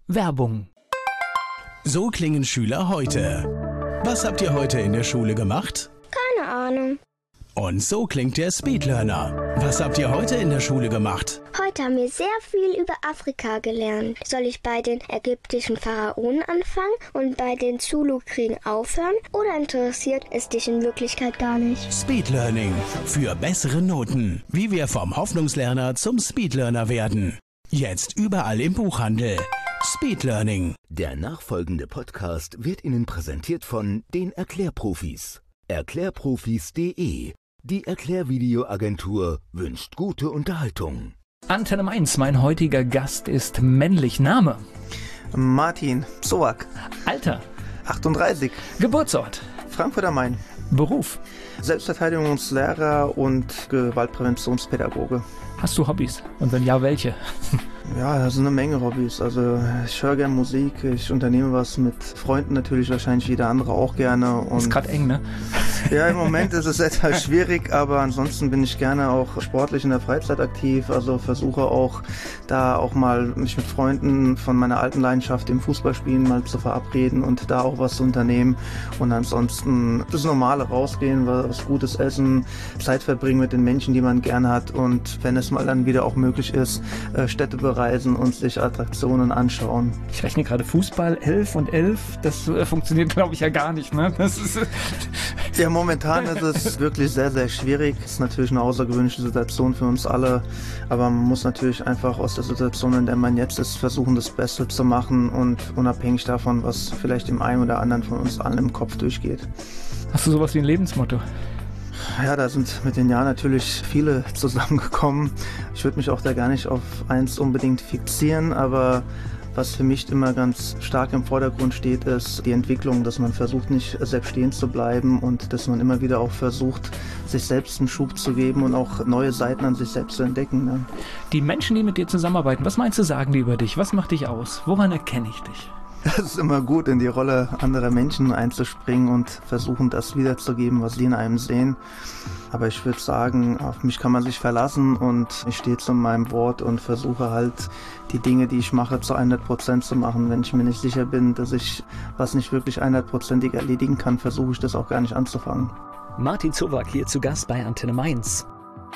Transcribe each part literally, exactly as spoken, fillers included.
Werbung. So klingen Schüler heute. Was habt ihr heute in der Schule gemacht? Keine Ahnung. Und so klingt der Speedlearner. Was habt ihr heute in der Schule gemacht? Heute haben wir sehr viel über Afrika gelernt. Soll ich bei den ägyptischen Pharaonen anfangen und bei den Zulu-Kriegen aufhören? Oder interessiert es dich in Wirklichkeit gar nicht? Speedlearning. Für bessere Noten. Wie wir vom Hoffnungslerner zum Speedlearner werden. Jetzt überall im Buchhandel. Speedlearning. Der nachfolgende Podcast wird Ihnen präsentiert von den Erklärprofis. Erklärprofis punkt de. Die Erklärvideoagentur wünscht gute Unterhaltung. Antenne Mainz, mein heutiger Gast ist männlich. Name? Martin Zowak. Alter? achtunddreißig. Geburtsort? Frankfurt am Main. Beruf? Selbstverteidigungslehrer und Gewaltpräventionspädagoge. Hast du Hobbys? Und wenn ja, welche? Ja, das sind eine Menge Hobbys. Also ich höre gerne Musik, ich unternehme was mit Freunden natürlich, wahrscheinlich jeder andere auch gerne. Und ist gerade eng, ne? Ja, im Moment ist es etwas schwierig, aber ansonsten bin ich gerne auch sportlich in der Freizeit aktiv. Also versuche auch da auch mal mich mit Freunden von meiner alten Leidenschaft im Fußballspielen mal zu verabreden und da auch was zu unternehmen. Und ansonsten das Normale rausgehen, was Gutes essen, Zeit verbringen mit den Menschen, die man gerne hat. Und wenn es mal dann wieder auch möglich ist, Städte bereisen und sich Attraktionen anschauen. Ich rechne gerade Fußball, elf und elf, das äh, funktioniert glaube ich ja gar nicht, ne? Das ist, äh ja, momentan ist es wirklich sehr, sehr schwierig. Es ist natürlich eine außergewöhnliche Situation für uns alle, aber man muss natürlich einfach aus der Situation, in der man jetzt ist, versuchen, das Beste zu machen und unabhängig davon, was vielleicht dem einen oder anderen von uns allen im Kopf durchgeht. Hast du sowas wie ein Lebensmotto? Ja, da sind mit den Jahren natürlich viele zusammengekommen. Ich würde mich auch da gar nicht auf eins unbedingt fixieren, aber was für mich immer ganz stark im Vordergrund steht, ist die Entwicklung, dass man versucht, nicht selbst stehen zu bleiben und dass man immer wieder auch versucht, sich selbst einen Schub zu geben und auch neue Seiten an sich selbst zu entdecken. Ne? Die Menschen, die mit dir zusammenarbeiten, was meinst du, sagen die über dich? Was macht dich aus? Woran erkenne ich dich? Es ist immer gut, in die Rolle anderer Menschen einzuspringen und versuchen, das wiederzugeben, was sie in einem sehen. Aber ich würde sagen, auf mich kann man sich verlassen und ich stehe zu meinem Wort und versuche halt, die Dinge, die ich mache, zu hundert Prozent zu machen. Wenn ich mir nicht sicher bin, dass ich was nicht wirklich hundertprozentig erledigen kann, versuche ich das auch gar nicht anzufangen. Martin Zowak hier zu Gast bei Antenne Mainz.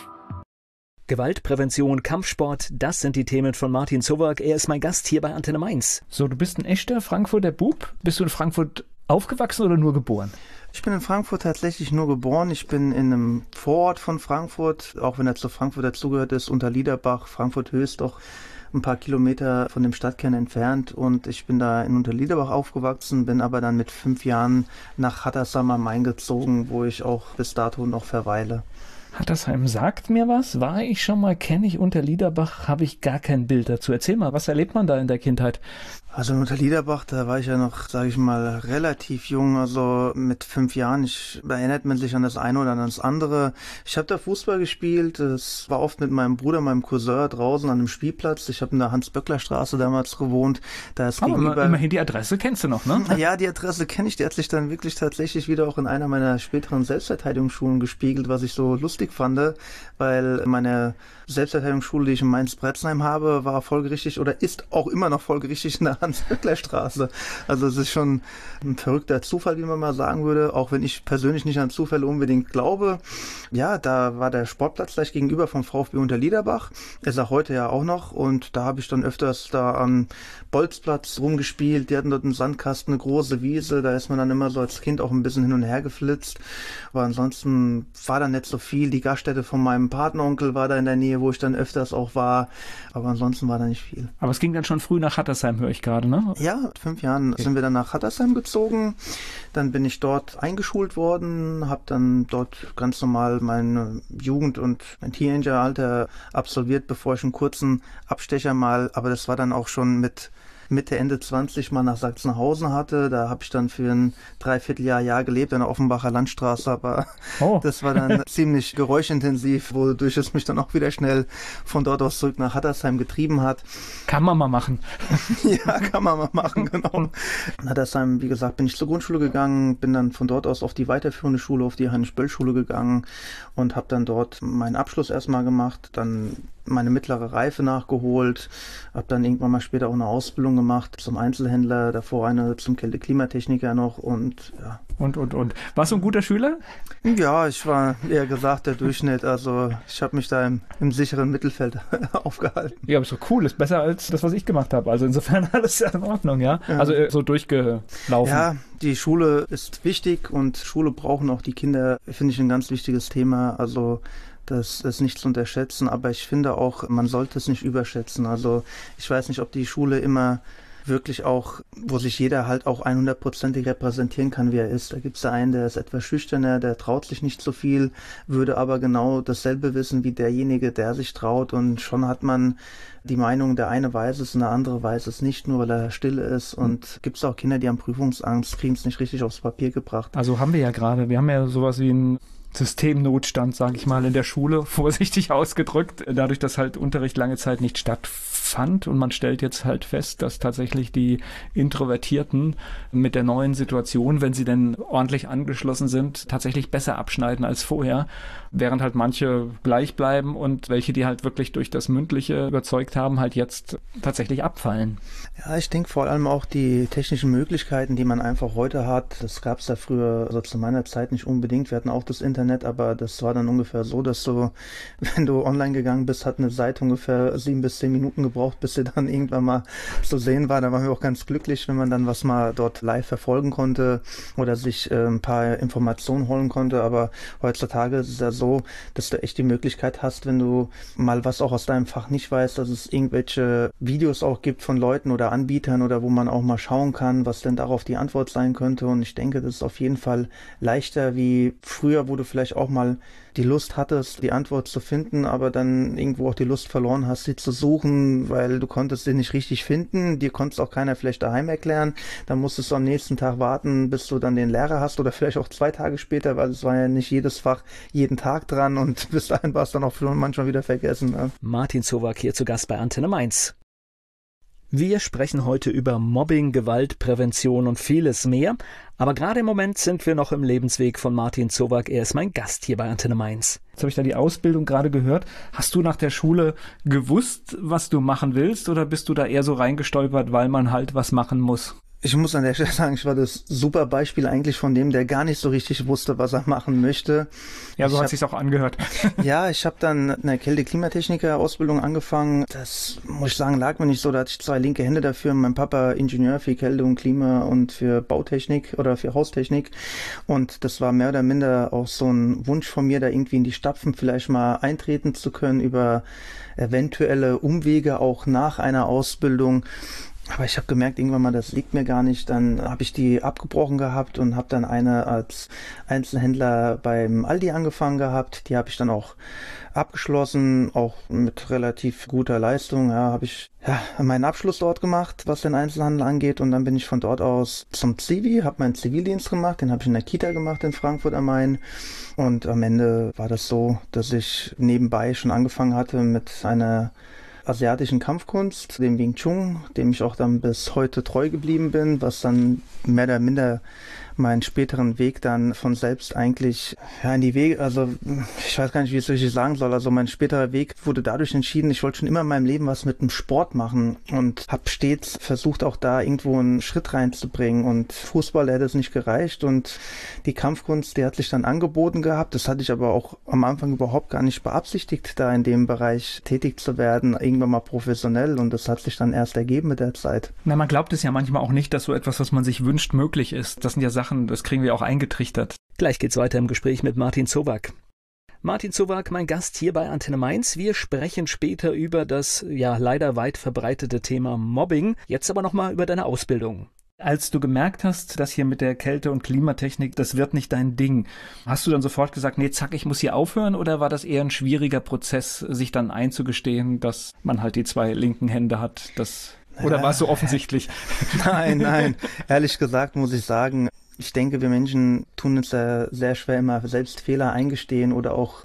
Gewaltprävention, Kampfsport, das sind die Themen von Martin Zowak. Er ist mein Gast hier bei Antenne Mainz. So, du bist ein echter Frankfurter Bub. Bist du in Frankfurt aufgewachsen oder nur geboren? Ich bin in Frankfurt tatsächlich nur geboren. Ich bin in einem Vorort von Frankfurt, auch wenn er zu Frankfurt dazugehört ist, Unterliederbach, Frankfurt-Höchst, doch ein paar Kilometer von dem Stadtkern entfernt. Und ich bin da in Unterliederbach aufgewachsen, bin aber dann mit fünf Jahren nach Hattersheim am Main gezogen, wo ich auch bis dato noch verweile. Hattersheim sagt mir was, war ich schon mal, kenne ich Unterliederbach, habe ich gar kein Bild dazu. Erzähl mal, was erlebt man da in der Kindheit? Also in Unterliederbach, da war ich ja noch, sage ich mal, relativ jung, also mit fünf Jahren. Ich, da erinnert man sich an das eine oder an das andere. Ich habe da Fußball gespielt, es war oft mit meinem Bruder, meinem Cousin draußen an einem Spielplatz. Ich habe in der Hans-Böckler-Straße damals gewohnt. Da ist Aber gegenüber, immerhin die Adresse kennst du noch, ne? Ja, die Adresse kenne ich. Die hat sich dann wirklich tatsächlich wieder auch in einer meiner späteren Selbstverteidigungsschulen gespiegelt, was ich so lustig fand, weil meine Selbstverteidigungsschule, die ich in Mainz-Bretzheim habe, war folgerichtig oder ist auch immer noch folgerichtig in der Hans-Böckler-Straße. Also es ist schon ein verrückter Zufall, wie man mal sagen würde, auch wenn ich persönlich nicht an Zufälle unbedingt glaube. Ja, da war der Sportplatz gleich gegenüber vom VfB Unterliederbach. Ist er heute ja auch noch und da habe ich dann öfters da am Bolzplatz rumgespielt. Die hatten dort einen Sandkasten, eine große Wiese, da ist man dann immer so als Kind auch ein bisschen hin und her geflitzt. Aber ansonsten war da nicht so viel. Die Gaststätte von meinem Patenonkel war da in der Nähe, wo ich dann öfters auch war. Aber ansonsten war da nicht viel. Aber es ging dann schon früh nach Hattersheim, höre ich gerade, ne? Ja, mit fünf Jahren okay. sind wir dann nach Hattersheim gezogen. Dann bin ich dort eingeschult worden, habe dann dort ganz normal meine Jugend- und mein Teenageralter absolviert, bevor ich einen kurzen Abstecher mal, aber das war dann auch schon mit Mitte, Ende zwanzig mal nach Sachsenhausen hatte. Da habe ich dann für ein Dreivierteljahr Jahr gelebt an der Offenbacher Landstraße, aber oh. das war dann ziemlich geräuschintensiv, wodurch es mich dann auch wieder schnell von dort aus zurück nach Hattersheim getrieben hat. Kann man mal machen. Ja, kann man mal machen, genau. In Hattersheim, wie gesagt, bin ich zur Grundschule gegangen, bin dann von dort aus auf die weiterführende Schule, auf die Heinrich-Böll-Schule gegangen und habe dann dort meinen Abschluss erstmal gemacht. Dann meine mittlere Reife nachgeholt, habe dann irgendwann mal später auch eine Ausbildung gemacht zum Einzelhändler, davor eine zum Kälte-Klimatechniker noch und ja. Und, und, und. Warst du ein guter Schüler? Ja, ich war eher gesagt der Durchschnitt, also ich habe mich da im, im sicheren Mittelfeld aufgehalten. Ja, aber ist doch cool, ist besser als das, was ich gemacht habe, also insofern alles in Ordnung, ja? ja. Also so durchgelaufen. Ja, die Schule ist wichtig und Schule brauchen auch die Kinder, finde ich ein ganz wichtiges Thema, also das ist nicht zu unterschätzen, aber ich finde auch, man sollte es nicht überschätzen. Also ich weiß nicht, ob die Schule immer wirklich auch, wo sich jeder halt auch hundertprozentig repräsentieren kann, wie er ist. Da gibt es einen, der ist etwas schüchterner, der traut sich nicht so viel, würde aber genau dasselbe wissen wie derjenige, der sich traut und schon hat man die Meinung, der eine weiß es und der andere weiß es nicht, nur weil er still ist und gibt es auch Kinder, die haben Prüfungsangst, kriegen es nicht richtig aufs Papier gebracht. Also haben wir ja gerade, wir haben ja sowas wie ein Systemnotstand, sage ich mal, in der Schule, vorsichtig ausgedrückt, dadurch, dass halt Unterricht lange Zeit nicht stattfand und man stellt jetzt halt fest, dass tatsächlich die Introvertierten mit der neuen Situation, wenn sie denn ordentlich angeschlossen sind, tatsächlich besser abschneiden als vorher, während halt manche gleich bleiben und welche, die halt wirklich durch das Mündliche überzeugt haben, halt jetzt tatsächlich abfallen. Ja, ich denke vor allem auch die technischen Möglichkeiten, die man einfach heute hat, das gab es ja früher, also zu meiner Zeit nicht unbedingt, wir hatten auch das Internet, aber das war dann ungefähr so, dass du, wenn du online gegangen bist, hat eine Seite ungefähr sieben bis zehn Minuten gebraucht, bis sie dann irgendwann mal zu sehen war. Da waren wir auch ganz glücklich, wenn man dann was mal dort live verfolgen konnte oder sich äh, ein paar Informationen holen konnte, aber heutzutage ist es ja so, dass du echt die Möglichkeit hast, wenn du mal was auch aus deinem Fach nicht weißt, dass es irgendwelche Videos auch gibt von Leuten oder Anbietern oder wo man auch mal schauen kann, was denn darauf die Antwort sein könnte und ich denke, das ist auf jeden Fall leichter wie früher, wo du vielleicht auch mal die Lust hattest, die Antwort zu finden, aber dann irgendwo auch die Lust verloren hast, sie zu suchen, weil du konntest sie nicht richtig finden, dir konnte es auch keiner vielleicht daheim erklären, dann musstest du am nächsten Tag warten, bis du dann den Lehrer hast oder vielleicht auch zwei Tage später, weil es war ja nicht jedes Fach jeden Tag dran und bis dahin war es dann auch manchmal wieder vergessen. Ne? Martin Zowak hier zu Gast bei Antenne Mainz. Wir sprechen heute über Mobbing, Gewalt, Prävention und vieles mehr. Aber gerade im Moment sind wir noch im Lebensweg von Martin Zowak. Er ist mein Gast hier bei Antenne Mainz. Jetzt habe ich da die Ausbildung gerade gehört. Hast du nach der Schule gewusst, was du machen willst? Oder bist du da eher so reingestolpert, weil man halt was machen muss? Ich muss an der Stelle sagen, ich war das super Beispiel eigentlich von dem, der gar nicht so richtig wusste, was er machen möchte. Ja, so ich hat sich's auch angehört. Ja, ich habe dann eine Kälte-Klimatechniker-Ausbildung angefangen. Das, muss ich sagen, lag mir nicht so. Da hatte ich zwei linke Hände dafür. Mein Papa Ingenieur für Kälte und Klima und für Bautechnik oder für Haustechnik. Und das war mehr oder minder auch so ein Wunsch von mir, da irgendwie in die Stapfen vielleicht mal eintreten zu können über eventuelle Umwege auch nach einer Ausbildung. Aber ich habe gemerkt, irgendwann mal, das liegt mir gar nicht. Dann habe ich die abgebrochen gehabt und habe dann eine als Einzelhändler beim Aldi angefangen gehabt. Die habe ich dann auch abgeschlossen, auch mit relativ guter Leistung. Ja, habe ich ja meinen Abschluss dort gemacht, was den Einzelhandel angeht. Und dann bin ich von dort aus zum Zivi, habe meinen Zivildienst gemacht. Den habe ich in der Kita gemacht in Frankfurt am Main. Und am Ende war das so, dass ich nebenbei schon angefangen hatte mit einer asiatischen Kampfkunst, dem Wing Chun, dem ich auch dann bis heute treu geblieben bin, was dann mehr oder minder meinen späteren Weg dann von selbst eigentlich ja, in die Wege, also ich weiß gar nicht, wie ich es richtig sagen soll, also mein späterer Weg wurde dadurch entschieden, ich wollte schon immer in meinem Leben was mit dem Sport machen und habe stets versucht, auch da irgendwo einen Schritt reinzubringen und Fußball hätte es nicht gereicht und die Kampfkunst, die hat sich dann angeboten gehabt, das hatte ich aber auch am Anfang überhaupt gar nicht beabsichtigt, da in dem Bereich tätig zu werden, irgendwann mal professionell und das hat sich dann erst ergeben mit der Zeit. Na, man glaubt es ja manchmal auch nicht, dass so etwas, was man sich wünscht, möglich ist. Das sind ja Sachen, das kriegen wir auch eingetrichtert. Gleich geht's weiter im Gespräch mit Martin Zowak. Martin Zowak, mein Gast hier bei Antenne Mainz. Wir sprechen später über das ja leider weit verbreitete Thema Mobbing. Jetzt aber nochmal über deine Ausbildung. Als du gemerkt hast, dass hier mit der Kälte- und Klimatechnik, das wird nicht dein Ding, hast du dann sofort gesagt, nee, zack, ich muss hier aufhören? Oder war das eher ein schwieriger Prozess, sich dann einzugestehen, dass man halt die zwei linken Hände hat? Das, oder war es so offensichtlich? Nein, nein. Ehrlich gesagt muss ich sagen, ich denke, wir Menschen tun uns ja sehr schwer immer selbst Fehler eingestehen oder auch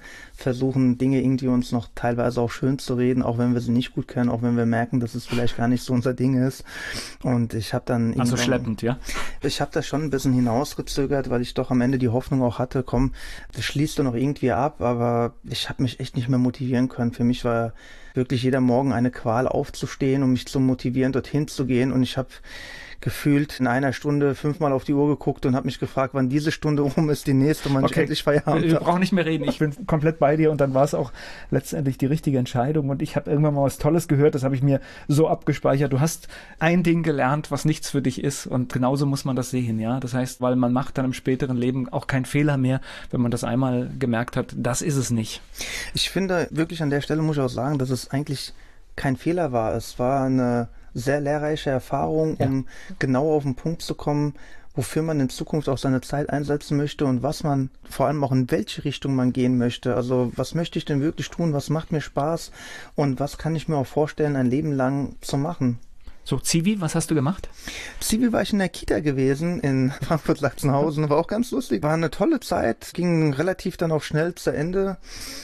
versuchen, Dinge irgendwie uns noch teilweise auch schön zu reden, auch wenn wir sie nicht gut kennen, auch wenn wir merken, dass es vielleicht gar nicht so unser Ding ist. Und ich habe dann... Also schleppend, ja? Ich habe das schon ein bisschen hinausgezögert, weil ich doch am Ende die Hoffnung auch hatte, komm, das schließt du noch irgendwie ab, aber ich habe mich echt nicht mehr motivieren können. Für mich war wirklich jeder Morgen eine Qual aufzustehen, um mich zu motivieren, dorthin zu gehen. Und ich habe gefühlt in einer Stunde fünfmal auf die Uhr geguckt und habe mich gefragt, wann diese Stunde um ist, die nächste, man okay. endlich Feierabend Wir, wir brauchen nicht mehr reden. Ich bin komplett bei dir und dann war es auch letztendlich die richtige Entscheidung. Und ich habe irgendwann mal was Tolles gehört, das habe ich mir so abgespeichert. Du hast ein Ding gelernt, was nichts für dich ist und genauso muss man das sehen, ja. Das heißt, weil man macht dann im späteren Leben auch keinen Fehler mehr, wenn man das einmal gemerkt hat, das ist es nicht. Ich finde wirklich an der Stelle muss ich auch sagen, dass es eigentlich kein Fehler war. Es war eine sehr lehrreiche Erfahrung, um ja. genau auf den Punkt zu kommen, wofür man in Zukunft auch seine Zeit einsetzen möchte und was man, vor allem auch in welche Richtung man gehen möchte. Also was möchte ich denn wirklich tun, was macht mir Spaß und was kann ich mir auch vorstellen, ein Leben lang zu machen. So, Zivi, was hast du gemacht? Zivi war ich in der Kita gewesen, in Frankfurt-Sachsenhausen, war auch ganz lustig. War eine tolle Zeit, ging relativ dann auch schnell zu Ende.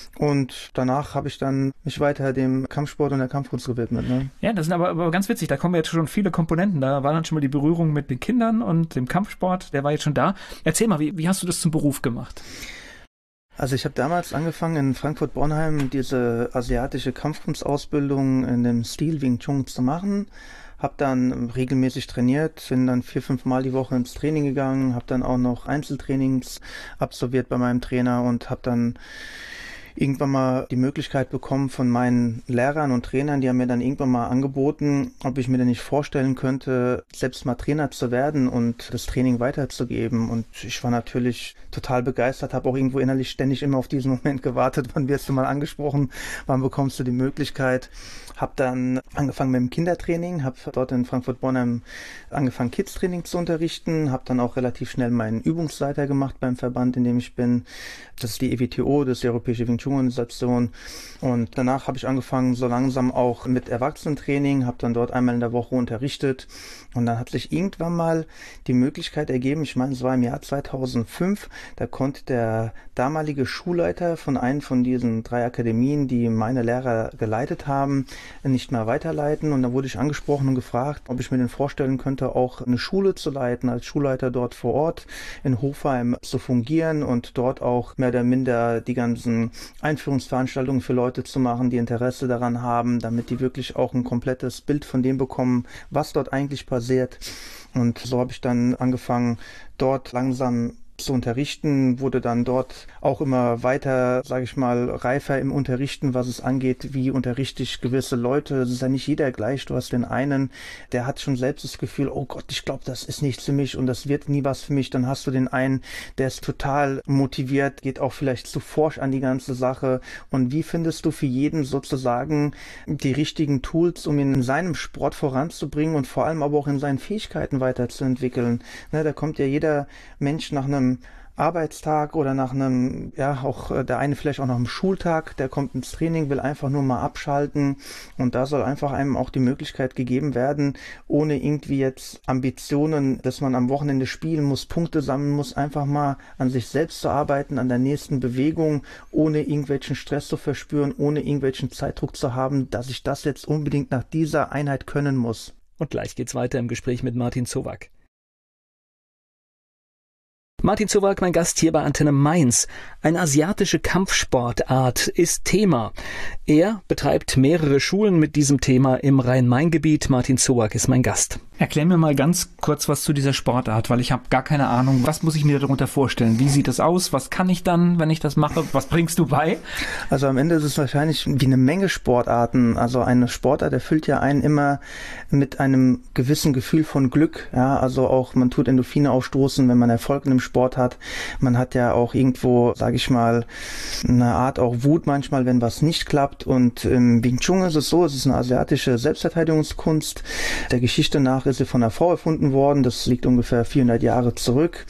Und danach habe ich dann mich weiter dem Kampfsport und der Kampfkunst gewidmet. Ne? Ja, das sind aber, aber ganz witzig, da kommen jetzt schon viele Komponenten. Da war dann schon mal die Berührung mit den Kindern und dem Kampfsport, der war jetzt schon da. Erzähl mal, wie, wie hast du das zum Beruf gemacht? Also ich habe damals angefangen in Frankfurt-Bornheim diese asiatische Kampfkunstausbildung in dem Stil Wing Chun zu machen. Habe dann regelmäßig trainiert, bin dann vier, fünf Mal die Woche ins Training gegangen, habe dann auch noch Einzeltrainings absolviert bei meinem Trainer und habe dann irgendwann mal die Möglichkeit bekommen von meinen Lehrern und Trainern, die haben mir dann irgendwann mal angeboten, ob ich mir denn nicht vorstellen könnte, selbst mal Trainer zu werden und das Training weiterzugeben. Und ich war natürlich total begeistert, habe auch irgendwo innerlich ständig immer auf diesen Moment gewartet, wann wirst du mal angesprochen, wann bekommst du die Möglichkeit. Habe dann angefangen mit dem Kindertraining, habe dort in Frankfurt-Bornheim angefangen Kids-Training zu unterrichten, habe dann auch relativ schnell meinen Übungsleiter gemacht beim Verband, in dem ich bin. Das ist die E W T O, das ist die Europäische Wing Chun Organisation. Und danach habe ich angefangen so langsam auch mit Erwachsenentraining, habe dann dort einmal in der Woche unterrichtet. Und dann hat sich irgendwann mal die Möglichkeit ergeben, ich meine, es war im Jahr zweitausendfünf, da konnte der damalige Schulleiter von einem von diesen drei Akademien, die meine Lehrer geleitet haben, nicht mehr weiterleiten. Und da wurde ich angesprochen und gefragt, ob ich mir denn vorstellen könnte, auch eine Schule zu leiten, als Schulleiter dort vor Ort in Hofheim zu fungieren und dort auch mehr oder minder die ganzen Einführungsveranstaltungen für Leute zu machen, die Interesse daran haben, damit die wirklich auch ein komplettes Bild von dem bekommen, was dort eigentlich passiert. Und so habe ich dann angefangen, dort langsam zu unterrichten, wurde dann dort auch immer weiter, sage ich mal, reifer im Unterrichten, was es angeht, wie unterrichte ich gewisse Leute. Es ist ja nicht jeder gleich. Du hast den einen, der hat schon selbst das Gefühl, oh Gott, ich glaube, das ist nichts für mich und das wird nie was für mich. Dann hast du den einen, der ist total motiviert, geht auch vielleicht zu forsch an die ganze Sache. Und wie findest du für jeden sozusagen die richtigen Tools, um ihn in seinem Sport voranzubringen und vor allem aber auch in seinen Fähigkeiten weiterzuentwickeln? Ne, da kommt ja jeder Mensch nach einem Arbeitstag oder nach einem, ja, auch der eine vielleicht auch nach einem Schultag, der kommt ins Training, will einfach nur mal abschalten und da soll einfach einem auch die Möglichkeit gegeben werden, ohne irgendwie jetzt Ambitionen, dass man am Wochenende spielen muss, Punkte sammeln muss, einfach mal an sich selbst zu arbeiten, an der nächsten Bewegung, ohne irgendwelchen Stress zu verspüren, ohne irgendwelchen Zeitdruck zu haben, dass ich das jetzt unbedingt nach dieser Einheit können muss. Und gleich geht's weiter im Gespräch mit Martin Zowak. Martin Zowak, mein Gast hier bei Antenne Mainz. Eine asiatische Kampfsportart ist Thema. Er betreibt mehrere Schulen mit diesem Thema im Rhein-Main-Gebiet. Martin Zowak ist mein Gast. Erklär mir mal ganz kurz was zu dieser Sportart, weil ich habe gar keine Ahnung. Was muss ich mir darunter vorstellen? Wie sieht das aus? Was kann ich dann, wenn ich das mache? Was bringst du bei? Also am Ende ist es wahrscheinlich wie eine Menge Sportarten. Also eine Sportart erfüllt ja einen immer mit einem gewissen Gefühl von Glück. Ja, also auch man tut Endorphine ausstoßen, wenn man Erfolg in einem Sport hat. Man hat ja auch irgendwo, sage ich mal, eine Art auch Wut manchmal, wenn was nicht klappt. Und im Wing Chun ist es so, es ist eine asiatische Selbstverteidigungskunst. Der Geschichte nach ist sie von einer Frau erfunden worden. Das liegt ungefähr vierhundert Jahre zurück.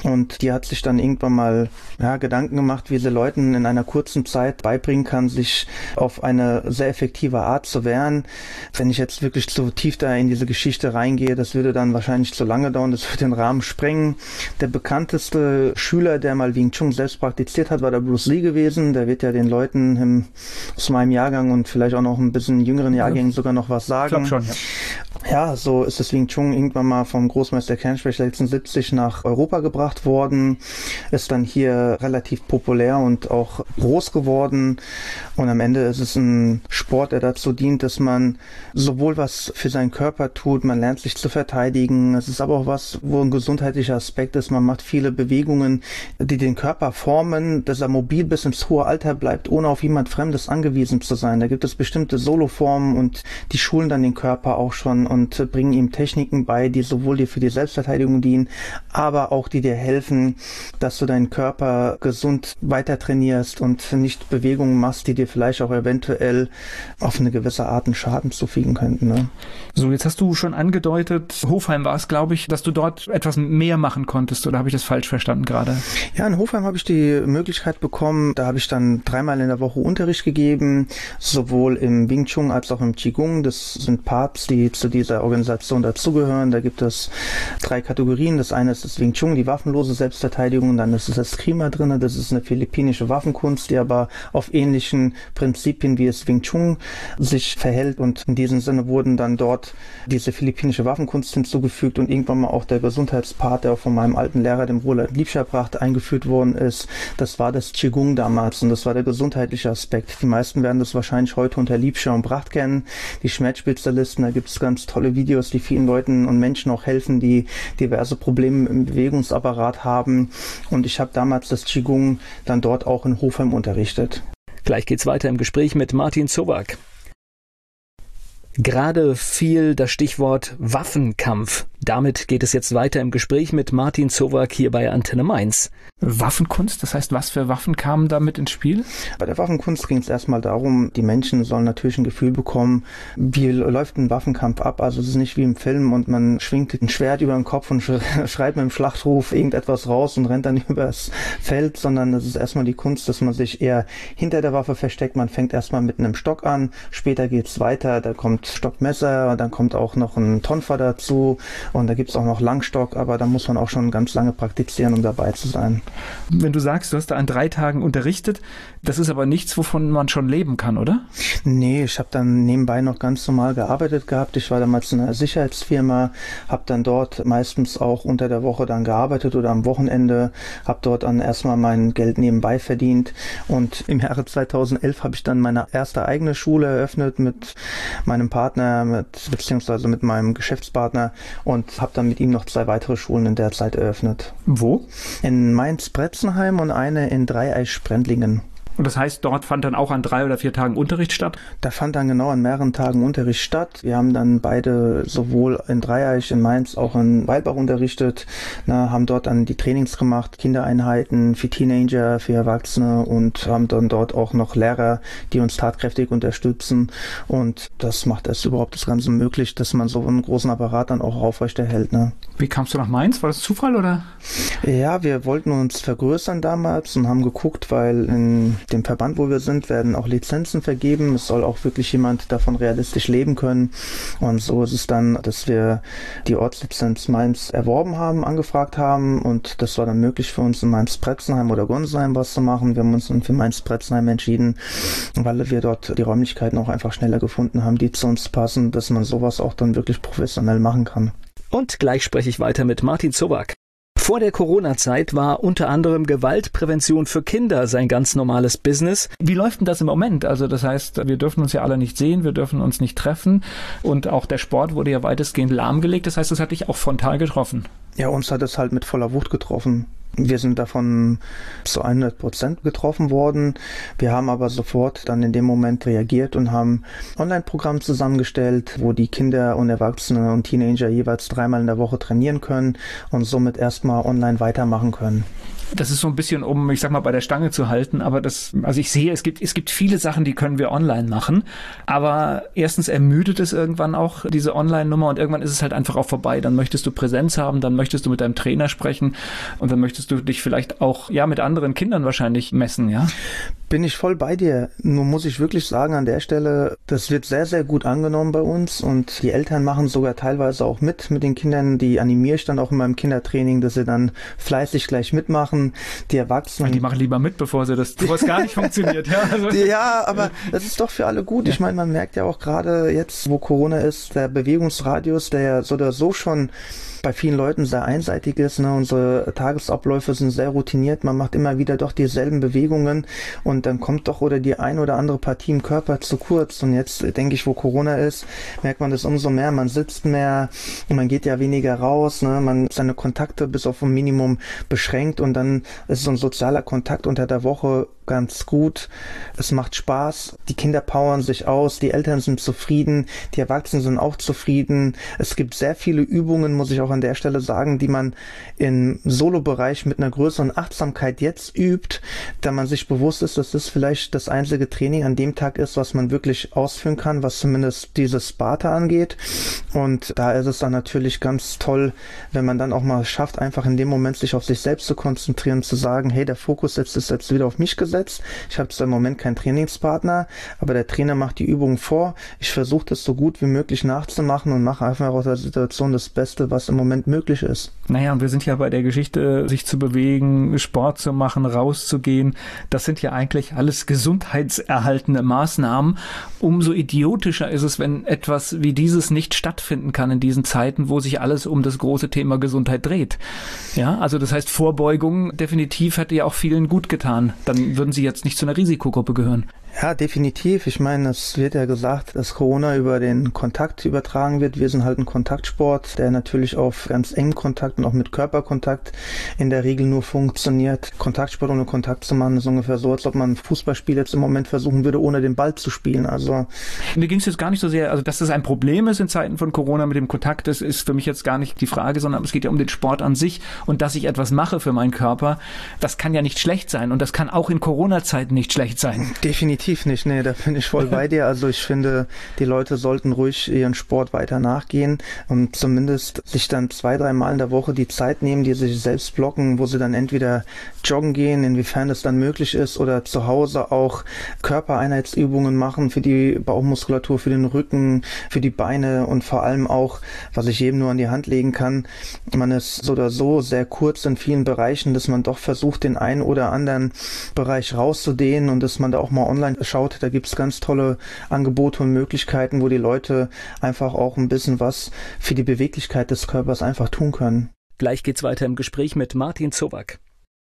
Und die hat sich dann irgendwann mal ja, Gedanken gemacht, wie sie Leuten in einer kurzen Zeit beibringen kann, sich auf eine sehr effektive Art zu wehren. Wenn ich jetzt wirklich zu tief da in diese Geschichte reingehe, das würde dann wahrscheinlich zu lange dauern, das würde den Rahmen sprengen. Der bekannteste Schüler, der mal Wing Chun selbst praktiziert hat, war der Bruce Lee gewesen. Der wird ja den Leuten im, aus meinem Jahrgang und vielleicht auch noch ein bisschen jüngeren Jahrgängen sogar noch was sagen. Ich glaub schon, ja. Ja, so ist das Wing Chun irgendwann mal vom Großmeister Kernspech sechzehnhundertsiebzig nach Europa gebracht worden, ist dann hier relativ populär und auch groß geworden und am Ende ist es ein Sport, der dazu dient, dass man sowohl was für seinen Körper tut, man lernt sich zu verteidigen, es ist aber auch was, wo ein gesundheitlicher Aspekt ist, man macht viele Bewegungen, die den Körper formen, dass er mobil bis ins hohe Alter bleibt, ohne auf jemand Fremdes angewiesen zu sein. Da gibt es bestimmte Soloformen und die schulen dann den Körper auch schon und bringen ihm Techniken bei, die sowohl dir für die Selbstverteidigung dienen, aber auch die dir helfen, dass du deinen Körper gesund weiter trainierst und nicht Bewegungen machst, die dir vielleicht auch eventuell auf eine gewisse Art einen Schaden zufügen könnten. Ne? So, jetzt hast du schon angedeutet, Hofheim war es, glaube ich, dass du dort etwas mehr machen konntest, oder habe ich das falsch verstanden gerade? Ja, in Hofheim habe ich die Möglichkeit bekommen, da habe ich dann dreimal in der Woche Unterricht gegeben, sowohl im Wing Chun als auch im Qigong. Das sind Parts, die zu dieser Organisation dazugehören. Da gibt es drei Kategorien. Das eine ist das Wing Chun, die waffenlose Selbstverteidigung. Dann ist es das Eskrima drin. Das ist eine philippinische Waffenkunst, die aber auf ähnlichen Prinzipien wie es Wing Chun sich verhält. Und in diesem Sinne wurden dann dort diese philippinische Waffenkunst hinzugefügt und irgendwann mal auch der Gesundheitspart, der auch von meinem alten Lehrer, dem Roland Liebscherbracht, eingeführt worden ist. Das war das Qigong damals und das war der gesundheitliche Aspekt. Die meisten werden das wahrscheinlich heute unter Liebscher und Bracht kennen. Die Schmerzspezialisten, da gibt es ganz tolle Videos, die vielen Leuten und Menschen auch helfen, die diverse Probleme im Bewegungsapparat haben. Und ich habe damals das Qigong dann dort auch in Hofheim unterrichtet. Gleich geht's weiter im Gespräch mit Martin Zowak. Gerade fiel das Stichwort Waffenkampf. Damit geht es jetzt weiter im Gespräch mit Martin Zowak hier bei Antenne Mainz. Waffenkunst, das heißt, was für Waffen kamen da mit ins Spiel? Bei der Waffenkunst ging es erstmal darum, die Menschen sollen natürlich ein Gefühl bekommen, wie läuft ein Waffenkampf ab. Also es ist nicht wie im Film und man schwingt ein Schwert über den Kopf und schreit mit dem Schlachtruf irgendetwas raus und rennt dann übers Feld, sondern es ist erstmal die Kunst, dass man sich eher hinter der Waffe versteckt. Man fängt erstmal mit einem Stock an, später geht's weiter, da kommt Stockmesser, dann kommt auch noch ein Tonfa dazu und da gibt es auch noch Langstock, aber da muss man auch schon ganz lange praktizieren, um dabei zu sein. Wenn du sagst, du hast da an drei Tagen unterrichtet, das ist aber nichts, wovon man schon leben kann, oder? Nee, ich habe dann nebenbei noch ganz normal gearbeitet gehabt. Ich war damals in einer Sicherheitsfirma, habe dann dort meistens auch unter der Woche dann gearbeitet oder am Wochenende, habe dort dann erstmal mein Geld nebenbei verdient und im Jahre zweitausendelf habe ich dann meine erste eigene Schule eröffnet mit meinem Partner, mit, beziehungsweise mit meinem Geschäftspartner und habe dann mit ihm noch zwei weitere Schulen in der Zeit eröffnet. Wo? In Mainz-Bretzenheim und eine in Dreieich-Sprendlingen. Und das heißt, dort fand dann auch an drei oder vier Tagen Unterricht statt? Da fand dann genau an mehreren Tagen Unterricht statt. Wir haben dann beide sowohl in Dreieich, in Mainz, auch in Weilbach unterrichtet, na, haben dort dann die Trainings gemacht, Kindereinheiten für Teenager, für Erwachsene und haben dann dort auch noch Lehrer, die uns tatkräftig unterstützen. Und das macht es überhaupt das Ganze möglich, dass man so einen großen Apparat dann auch aufrechterhält. Ne? Wie kamst du nach Mainz? War das Zufall oder? Ja, wir wollten uns vergrößern damals und haben geguckt, weil in dem Verband, wo wir sind, werden auch Lizenzen vergeben. Es soll auch wirklich jemand davon realistisch leben können. Und so ist es dann, dass wir die Ortslizenz Mainz erworben haben, angefragt haben. Und das war dann möglich für uns in Mainz-Bretzenheim oder Gonsenheim was zu machen. Wir haben uns dann für Mainz-Bretzenheim entschieden, weil wir dort die Räumlichkeiten auch einfach schneller gefunden haben, die zu uns passen, dass man sowas auch dann wirklich professionell machen kann. Und gleich spreche ich weiter mit Martin Zowak. Vor der Corona-Zeit war unter anderem Gewaltprävention für Kinder sein ganz normales Business. Wie läuft denn das im Moment? Also das heißt, wir dürfen uns ja alle nicht sehen, wir dürfen uns nicht treffen und auch der Sport wurde ja weitestgehend lahmgelegt. Das heißt, das hat dich auch frontal getroffen. Ja, uns hat es halt mit voller Wucht getroffen. Wir sind davon zu hundert Prozent getroffen worden. Wir haben aber sofort dann in dem Moment reagiert und haben ein Online-Programm zusammengestellt, wo die Kinder und Erwachsene und Teenager jeweils dreimal in der Woche trainieren können und somit erstmal online weitermachen können. Das ist so ein bisschen, um, ich sag mal, bei der Stange zu halten, aber das, also ich sehe, es gibt, es gibt viele Sachen, die können wir online machen, aber erstens ermüdet es irgendwann auch, diese Online-Nummer und irgendwann ist es halt einfach auch vorbei. Dann möchtest du Präsenz haben, dann möchtest möchtest du mit deinem Trainer sprechen und dann möchtest du dich vielleicht auch ja mit anderen Kindern wahrscheinlich messen, ja? Bin ich voll bei dir. Nur muss ich wirklich sagen, an der Stelle, das wird sehr, sehr gut angenommen bei uns und die Eltern machen sogar teilweise auch mit mit den Kindern. Die animiere ich dann auch in meinem Kindertraining, dass sie dann fleißig gleich mitmachen. Die Erwachsenen... Die machen lieber mit, bevor sie das, bevor es gar nicht funktioniert. Ja, also. Ja, aber das ist doch für alle gut. Ich meine, man merkt ja auch gerade jetzt, wo Corona ist, der Bewegungsradius, der ja so oder so schon bei vielen Leuten sehr einseitig ist. Ne? Unsere Tagesabläufe sind sehr routiniert. Man macht immer wieder doch dieselben Bewegungen und dann kommt doch oder die ein oder andere Partie im Körper zu kurz. Und jetzt denke ich, wo Corona ist, merkt man das umso mehr. Man sitzt mehr und man geht ja weniger raus. Ne? Man seine Kontakte bis auf ein Minimum beschränkt und dann ist so ein sozialer Kontakt unter der Woche ganz gut. Es macht Spaß. Die Kinder powern sich aus. Die Eltern sind zufrieden. Die Erwachsenen sind auch zufrieden. Es gibt sehr viele Übungen, muss ich auch an der Stelle sagen, die man im Solo-Bereich mit einer größeren Achtsamkeit jetzt übt, da man sich bewusst ist, dass das vielleicht das einzige Training an dem Tag ist, was man wirklich ausführen kann, was zumindest dieses Sparta angeht. Und da ist es dann natürlich ganz toll, wenn man dann auch mal schafft, einfach in dem Moment sich auf sich selbst zu konzentrieren, zu sagen, hey, der Fokus jetzt ist jetzt wieder auf mich gesetzt. Ich habe zwar im Moment keinen Trainingspartner, aber der Trainer macht die Übung vor. Ich versuche das so gut wie möglich nachzumachen und mache einfach aus der Situation das Beste, was im Moment möglich ist. Naja, und wir sind ja bei der Geschichte, sich zu bewegen, Sport zu machen, rauszugehen. Das sind ja eigentlich alles gesundheitserhaltende Maßnahmen. Umso idiotischer ist es, wenn etwas wie dieses nicht stattfinden kann in diesen Zeiten, wo sich alles um das große Thema Gesundheit dreht. Ja, also das heißt, Vorbeugung definitiv hätte ja auch vielen gut getan. Dann würden sie jetzt nicht zu einer Risikogruppe gehören. Ja, definitiv. Ich meine, es wird ja gesagt, dass Corona über den Kontakt übertragen wird. Wir sind halt ein Kontaktsport, der natürlich auf ganz engem Kontakt und auch mit Körperkontakt in der Regel nur funktioniert. Kontaktsport ohne Kontakt zu machen ist ungefähr so, als ob man ein Fußballspiel jetzt im Moment versuchen würde, ohne den Ball zu spielen. Also mir ging es jetzt gar nicht so sehr, also dass das ein Problem ist in Zeiten von Corona mit dem Kontakt, das ist für mich jetzt gar nicht die Frage, sondern es geht ja um den Sport an sich und dass ich etwas mache für meinen Körper, das kann ja nicht schlecht sein und das kann auch in Corona-Zeiten nicht schlecht sein. Definitiv nicht, nee, da bin ich voll bei dir. Also ich finde, die Leute sollten ruhig ihren Sport weiter nachgehen und zumindest sich dann zwei, drei Mal in der Woche die Zeit nehmen, die sich selbst blocken, wo sie dann entweder joggen gehen, inwiefern das dann möglich ist, oder zu Hause auch Körpereinheitsübungen machen für die Bauchmuskulatur, für den Rücken, für die Beine und vor allem auch, was ich jedem nur an die Hand legen kann, man ist so oder so sehr kurz in vielen Bereichen, dass man doch versucht, den einen oder anderen Bereich rauszudehnen und dass man da auch mal online schaut, da gibt es ganz tolle Angebote und Möglichkeiten, wo die Leute einfach auch ein bisschen was für die Beweglichkeit des Körpers einfach tun können. Gleich geht's weiter im Gespräch mit Martin Zowak.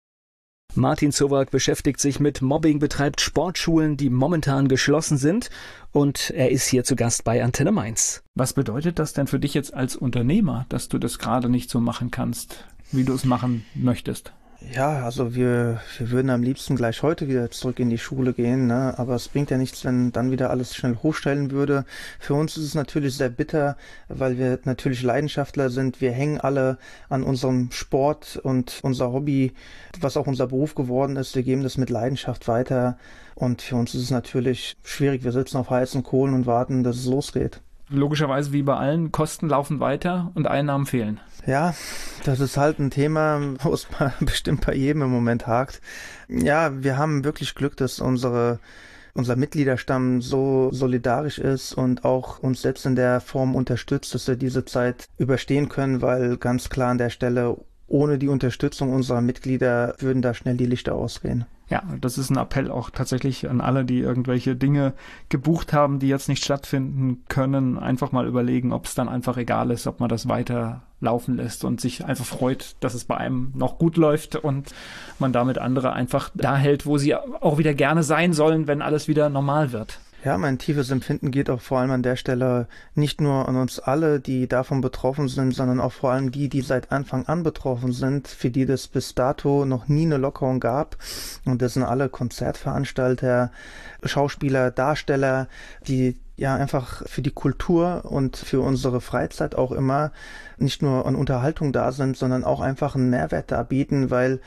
Martin Zowak beschäftigt sich mit Mobbing, betreibt Sportschulen, die momentan geschlossen sind und er ist hier zu Gast bei Antenne Mainz. Was bedeutet das denn für dich jetzt als Unternehmer, dass du das gerade nicht so machen kannst, wie du es machen möchtest? Ja, also wir, wir würden am liebsten gleich heute wieder zurück in die Schule gehen, ne? Aber es bringt ja nichts, wenn dann wieder alles schnell hochstellen würde. Für uns ist es natürlich sehr bitter, weil wir natürlich Leidenschaftler sind. Wir hängen alle an unserem Sport und unser Hobby, was auch unser Beruf geworden ist. Wir geben das mit Leidenschaft weiter und für uns ist es natürlich schwierig. Wir sitzen auf heißen Kohlen und warten, dass es losgeht. Logischerweise wie bei allen, Kosten laufen weiter und Einnahmen fehlen. Ja, das ist halt ein Thema, wo es bestimmt bei jedem im Moment hakt. Ja, wir haben wirklich Glück, dass unsere unser Mitgliederstamm so solidarisch ist und auch uns selbst in der Form unterstützt, dass wir diese Zeit überstehen können, weil ganz klar an der Stelle, ohne die Unterstützung unserer Mitglieder würden da schnell die Lichter ausgehen. Ja, das ist ein Appell auch tatsächlich an alle, die irgendwelche Dinge gebucht haben, die jetzt nicht stattfinden können. Einfach mal überlegen, ob es dann einfach egal ist, ob man das weiter laufen lässt und sich einfach freut, dass es bei einem noch gut läuft und man damit andere einfach da hält, wo sie auch wieder gerne sein sollen, wenn alles wieder normal wird. Ja, mein tiefes Empfinden geht auch vor allem an der Stelle nicht nur an uns alle, die davon betroffen sind, sondern auch vor allem die, die seit Anfang an betroffen sind, für die das bis dato noch nie eine Lockerung gab. Und das sind alle Konzertveranstalter, Schauspieler, Darsteller, die ja einfach für die Kultur und für unsere Freizeit auch immer nicht nur an Unterhaltung da sind, sondern auch einfach einen Mehrwert da bieten, weil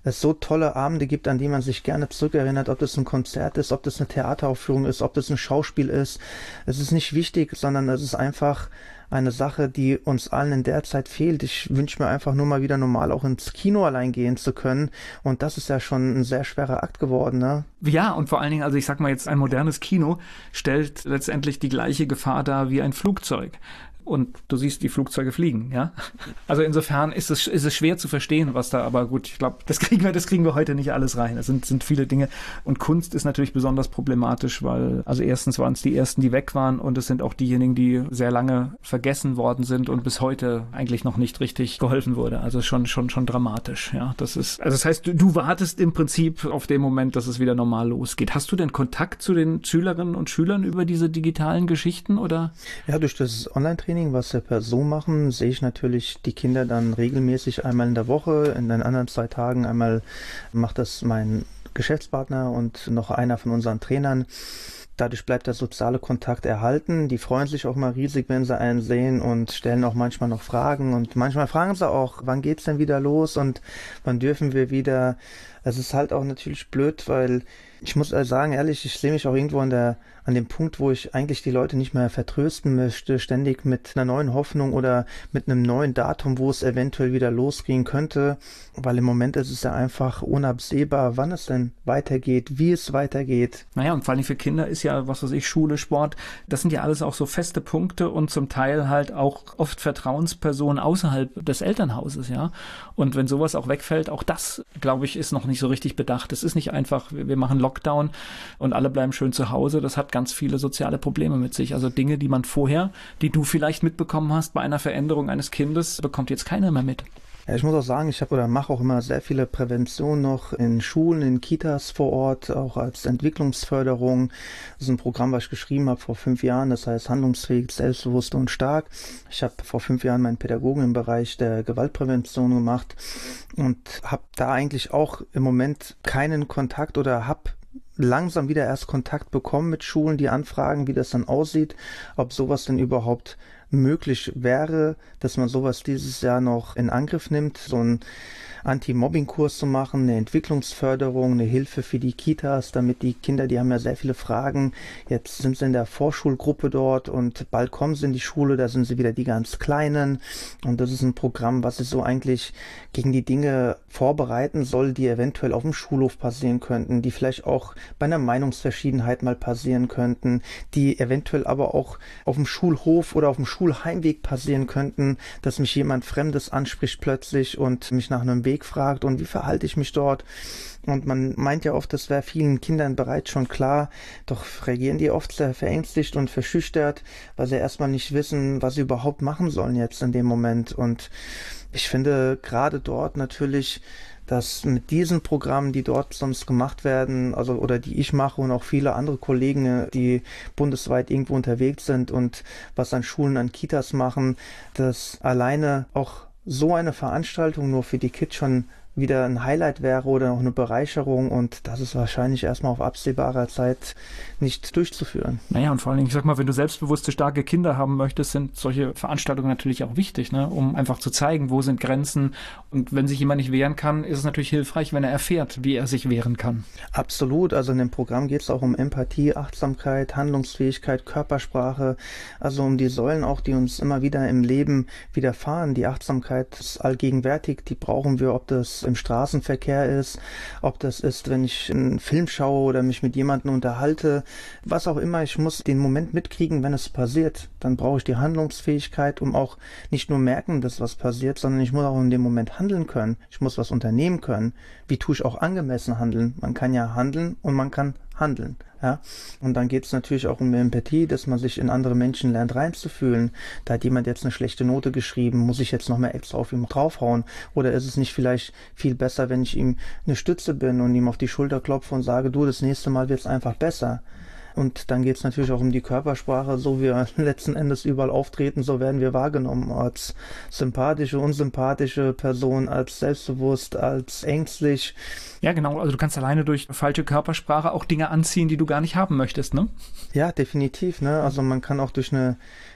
es so tolle Abende gibt, an die man sich gerne zurückerinnert, ob das ein Konzert ist, ob das eine Theateraufführung ist, ob das ein Schauspiel ist. Es ist nicht wichtig, sondern es ist einfach eine Sache, die uns allen in der Zeit fehlt. Ich wünsche mir einfach nur mal wieder normal auch ins Kino allein gehen zu können. Und das ist ja schon ein sehr schwerer Akt geworden, ne? Ja, und vor allen Dingen, also ich sag mal jetzt, ein modernes Kino stellt letztendlich die gleiche Gefahr dar wie ein Flugzeug. Und du siehst die Flugzeuge fliegen, ja. Also insofern ist es, ist es schwer zu verstehen, was da, aber gut, ich glaube, das kriegen wir, das kriegen wir heute nicht alles rein. Es sind, sind viele Dinge. Und Kunst ist natürlich besonders problematisch, weil, also erstens waren es die ersten, die weg waren, und es sind auch diejenigen, die sehr lange vergessen worden sind und bis heute eigentlich noch nicht richtig geholfen wurde. Also schon, schon, schon dramatisch, ja. Das ist, also das heißt, du, du wartest im Prinzip auf den Moment, dass es wieder normal losgeht. Hast du denn Kontakt zu den Schülerinnen und Schülern über diese digitalen Geschichten, oder? Ja, durch das Online-Training, was wir per Zoom machen, sehe ich natürlich die Kinder dann regelmäßig einmal in der Woche. In den anderen zwei Tagen einmal macht das mein Geschäftspartner und noch einer von unseren Trainern. Dadurch bleibt der soziale Kontakt erhalten. Die freuen sich auch mal riesig, wenn sie einen sehen, und stellen auch manchmal noch Fragen. Und manchmal fragen sie auch, wann geht's denn wieder los und wann dürfen wir wieder. Es ist halt auch natürlich blöd, weil ich muss sagen, ehrlich, ich sehe mich auch irgendwo an der an dem Punkt, wo ich eigentlich die Leute nicht mehr vertrösten möchte, ständig mit einer neuen Hoffnung oder mit einem neuen Datum, wo es eventuell wieder losgehen könnte, weil im Moment ist es ja einfach unabsehbar, wann es denn weitergeht, wie es weitergeht. Naja, und vor allem für Kinder ist ja, was weiß ich, Schule, Sport, das sind ja alles auch so feste Punkte und zum Teil halt auch oft Vertrauenspersonen außerhalb des Elternhauses, ja. Und wenn sowas auch wegfällt, auch das, glaube ich, ist noch nicht so richtig bedacht. Es ist nicht einfach, wir machen Lockdown und alle bleiben schön zu Hause. Das hat ganz viele soziale Probleme mit sich. Also Dinge, die man vorher, die du vielleicht mitbekommen hast bei einer Veränderung eines Kindes, bekommt jetzt keiner mehr mit. Ja, ich muss auch sagen, ich habe oder mache auch immer sehr viele Präventionen noch in Schulen, in Kitas vor Ort, auch als Entwicklungsförderung. Das ist ein Programm, was ich geschrieben habe vor fünf Jahren, das heißt handlungsfähig, selbstbewusst und stark. Ich habe vor fünf Jahren meinen Pädagogen im Bereich der Gewaltprävention gemacht und habe da eigentlich auch im Moment keinen Kontakt oder habe langsam wieder erst Kontakt bekommen mit Schulen, die anfragen, wie das dann aussieht, ob sowas denn überhaupt möglich wäre, dass man sowas dieses Jahr noch in Angriff nimmt, so ein Anti-Mobbing-Kurs zu machen, eine Entwicklungsförderung, eine Hilfe für die Kitas, damit die Kinder, die haben ja sehr viele Fragen, jetzt sind sie in der Vorschulgruppe dort und bald kommen sie in die Schule, da sind sie wieder die ganz Kleinen, und das ist ein Programm, was sich so eigentlich gegen die Dinge vorbereiten soll, die eventuell auf dem Schulhof passieren könnten, die vielleicht auch bei einer Meinungsverschiedenheit mal passieren könnten, die eventuell aber auch auf dem Schulhof oder auf dem Schulheimweg passieren könnten, dass mich jemand Fremdes anspricht plötzlich und mich nach einem Weg fragt und wie verhalte ich mich dort. Und man meint ja oft, das wäre vielen Kindern bereits schon klar, doch reagieren die oft sehr verängstigt und verschüchtert, weil sie erstmal nicht wissen, was sie überhaupt machen sollen jetzt in dem Moment. Und ich finde gerade dort natürlich, dass mit diesen Programmen, die dort sonst gemacht werden, also oder die ich mache und auch viele andere Kollegen, die bundesweit irgendwo unterwegs sind und was an Schulen, an Kitas machen, dass alleine auch so eine Veranstaltung nur für die Kids schon wieder ein Highlight wäre oder auch eine Bereicherung, und das ist wahrscheinlich erstmal auf absehbarer Zeit nicht durchzuführen. Naja, und vor allen Dingen, ich sag mal, wenn du selbstbewusste, starke Kinder haben möchtest, sind solche Veranstaltungen natürlich auch wichtig, ne? Um einfach zu zeigen, wo sind Grenzen, und wenn sich jemand nicht wehren kann, ist es natürlich hilfreich, wenn er erfährt, wie er sich wehren kann. Absolut, also in dem Programm geht es auch um Empathie, Achtsamkeit, Handlungsfähigkeit, Körpersprache, also um die Säulen auch, die uns immer wieder im Leben widerfahren. Die Achtsamkeit ist allgegenwärtig, die brauchen wir, ob das im Straßenverkehr ist, ob das ist, wenn ich einen Film schaue oder mich mit jemandem unterhalte, was auch immer. Ich muss den Moment mitkriegen, wenn es passiert. Dann brauche ich die Handlungsfähigkeit, um auch nicht nur merken, dass was passiert, sondern ich muss auch in dem Moment handeln können. Ich muss was unternehmen können. Wie tue ich auch angemessen handeln? Man kann ja handeln und man kann handeln. Ja? Und dann geht es natürlich auch um Empathie, dass man sich in andere Menschen lernt reinzufühlen. Da hat jemand jetzt eine schlechte Note geschrieben, muss ich jetzt noch mehr extra auf ihm draufhauen? Oder ist es nicht vielleicht viel besser, wenn ich ihm eine Stütze bin und ihm auf die Schulter klopfe und sage, du, das nächste Mal wird es einfach besser? Und dann geht es natürlich auch um die Körpersprache, so wie wir letzten Endes überall auftreten, so werden wir wahrgenommen, als sympathische, unsympathische Person, als selbstbewusst, als ängstlich. Ja, genau, also du kannst alleine durch falsche Körpersprache auch Dinge anziehen, die du gar nicht haben möchtest, ne? Ja, definitiv, ne? Also man kann auch durch eine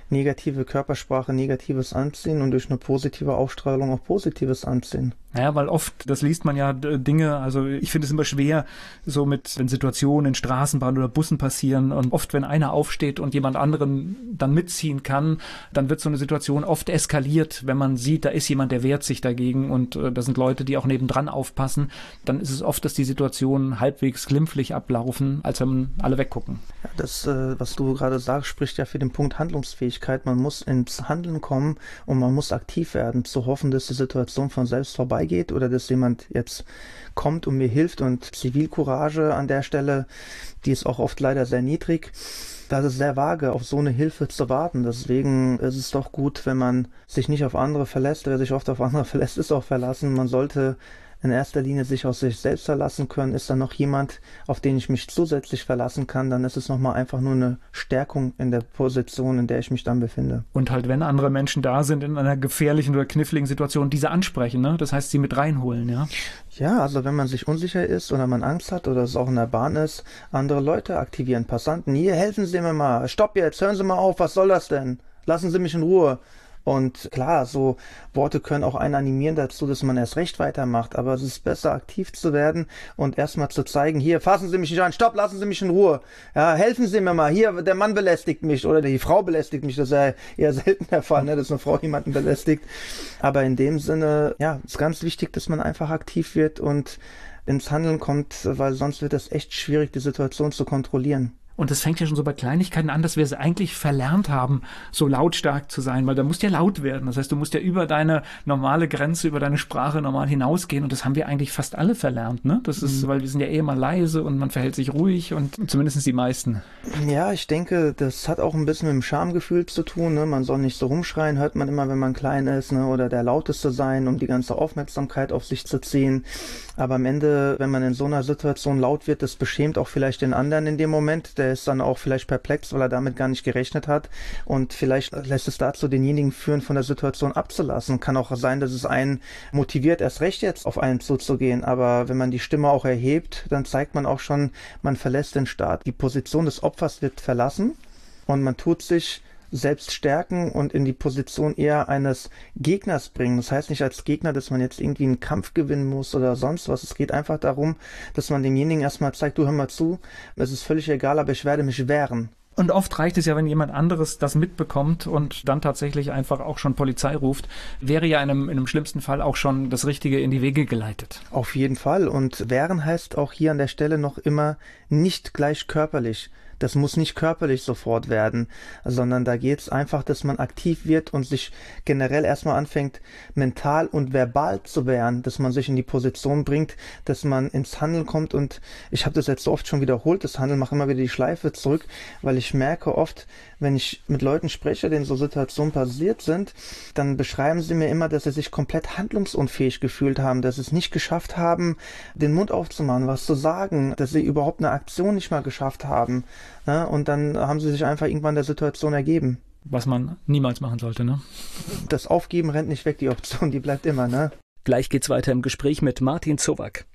negative Körpersprache Negatives anziehen und durch eine positive Ausstrahlung auch Positives anziehen. Ja, weil oft, das liest man ja Dinge, also ich finde es immer schwer, so mit, wenn Situationen in Straßenbahnen oder Bussen passieren und oft, wenn einer aufsteht und jemand anderen dann mitziehen kann, dann wird so eine Situation oft eskaliert, wenn man sieht, da ist jemand, der wehrt sich dagegen und äh, da sind Leute, die auch nebendran aufpassen, dann ist es oft, dass die Situationen halbwegs glimpflich ablaufen, als wenn alle weggucken. Ja, das, äh, was du gerade sagst, spricht ja für den Punkt Handlungsfähigkeit. Man muss ins Handeln kommen und man muss aktiv werden, zu hoffen, dass die Situation von selbst vorbeigeht oder dass jemand jetzt kommt und mir hilft, und Zivilcourage an der Stelle, die ist auch oft leider sehr niedrig. Das ist sehr vage, auf so eine Hilfe zu warten. Deswegen ist es doch gut, wenn man sich nicht auf andere verlässt. Wer sich oft auf andere verlässt, ist auch verlassen. Man sollte in erster Linie sich auf sich selbst verlassen können. Ist da noch jemand, auf den ich mich zusätzlich verlassen kann, dann ist es nochmal einfach nur eine Stärkung in der Position, in der ich mich dann befinde. Und halt, wenn andere Menschen da sind in einer gefährlichen oder kniffligen Situation, diese ansprechen, ne? Das heißt, sie mit reinholen, ja? Ja, also wenn man sich unsicher ist oder man Angst hat oder es auch in der Bahn ist, andere Leute aktivieren, Passanten. Hier, helfen Sie mir mal. Stopp jetzt, hören Sie mal auf, was soll das denn? Lassen Sie mich in Ruhe. Und klar, so Worte können auch einen animieren dazu, dass man erst recht weitermacht. Aber es ist besser, aktiv zu werden und erstmal zu zeigen, hier, fassen Sie mich nicht an, stopp, lassen Sie mich in Ruhe. Ja, helfen Sie mir mal, hier, der Mann belästigt mich oder die Frau belästigt mich. Das ist ja eher selten der Fall, ne, dass eine Frau jemanden belästigt. Aber in dem Sinne, ja, ist ganz wichtig, dass man einfach aktiv wird und ins Handeln kommt, weil sonst wird es echt schwierig, die Situation zu kontrollieren. Und das fängt ja schon so bei Kleinigkeiten an, dass wir es eigentlich verlernt haben, so lautstark zu sein, weil da musst ja laut werden. Das heißt, du musst ja über deine normale Grenze, über deine Sprache normal hinausgehen. Und das haben wir eigentlich fast alle verlernt, ne? Das ist, mhm. weil wir sind ja eh immer leise und man verhält sich ruhig und zumindest die meisten. Ja, ich denke, das hat auch ein bisschen mit dem Schamgefühl zu tun, ne? Man soll nicht so rumschreien, hört man immer, wenn man klein ist, ne? Oder der Lauteste sein, um die ganze Aufmerksamkeit auf sich zu ziehen. Aber am Ende, wenn man in so einer Situation laut wird, das beschämt auch vielleicht den anderen in dem Moment. Der ist dann auch vielleicht perplex, weil er damit gar nicht gerechnet hat, und vielleicht lässt es dazu, denjenigen führen, von der Situation abzulassen. Kann auch sein, dass es einen motiviert, erst recht jetzt auf einen zuzugehen, aber wenn man die Stimme auch erhebt, dann zeigt man auch schon, man verlässt den Staat. Die Position des Opfers wird verlassen und man tut sich selbst stärken und in die Position eher eines Gegners bringen. Das heißt nicht als Gegner, dass man jetzt irgendwie einen Kampf gewinnen muss oder sonst was. Es geht einfach darum, dass man demjenigen erstmal zeigt, du, hör mal zu, es ist völlig egal, aber ich werde mich wehren. Und oft reicht es ja, wenn jemand anderes das mitbekommt und dann tatsächlich einfach auch schon Polizei ruft, wäre ja in einem, in einem schlimmsten Fall auch schon das Richtige in die Wege geleitet. Auf jeden Fall. Und wehren heißt auch hier an der Stelle noch immer nicht gleich körperlich. Das muss nicht körperlich sofort werden, sondern da geht es einfach, dass man aktiv wird und sich generell erstmal anfängt, mental und verbal zu wehren, dass man sich in die Position bringt, dass man ins Handeln kommt. Und ich habe das jetzt so oft schon wiederholt, das Handeln, mache immer wieder die Schleife zurück, weil ich merke oft, wenn ich mit Leuten spreche, denen so Situationen passiert sind, dann beschreiben sie mir immer, dass sie sich komplett handlungsunfähig gefühlt haben, dass sie es nicht geschafft haben, den Mund aufzumachen, was zu sagen, dass sie überhaupt eine Aktion nicht mal geschafft haben. Ja, und dann haben sie sich einfach irgendwann der Situation ergeben. Was man niemals machen sollte, ne? Das Aufgeben rennt nicht weg, die Option, die bleibt immer, ne? Gleich geht's weiter im Gespräch mit Martin Zowak.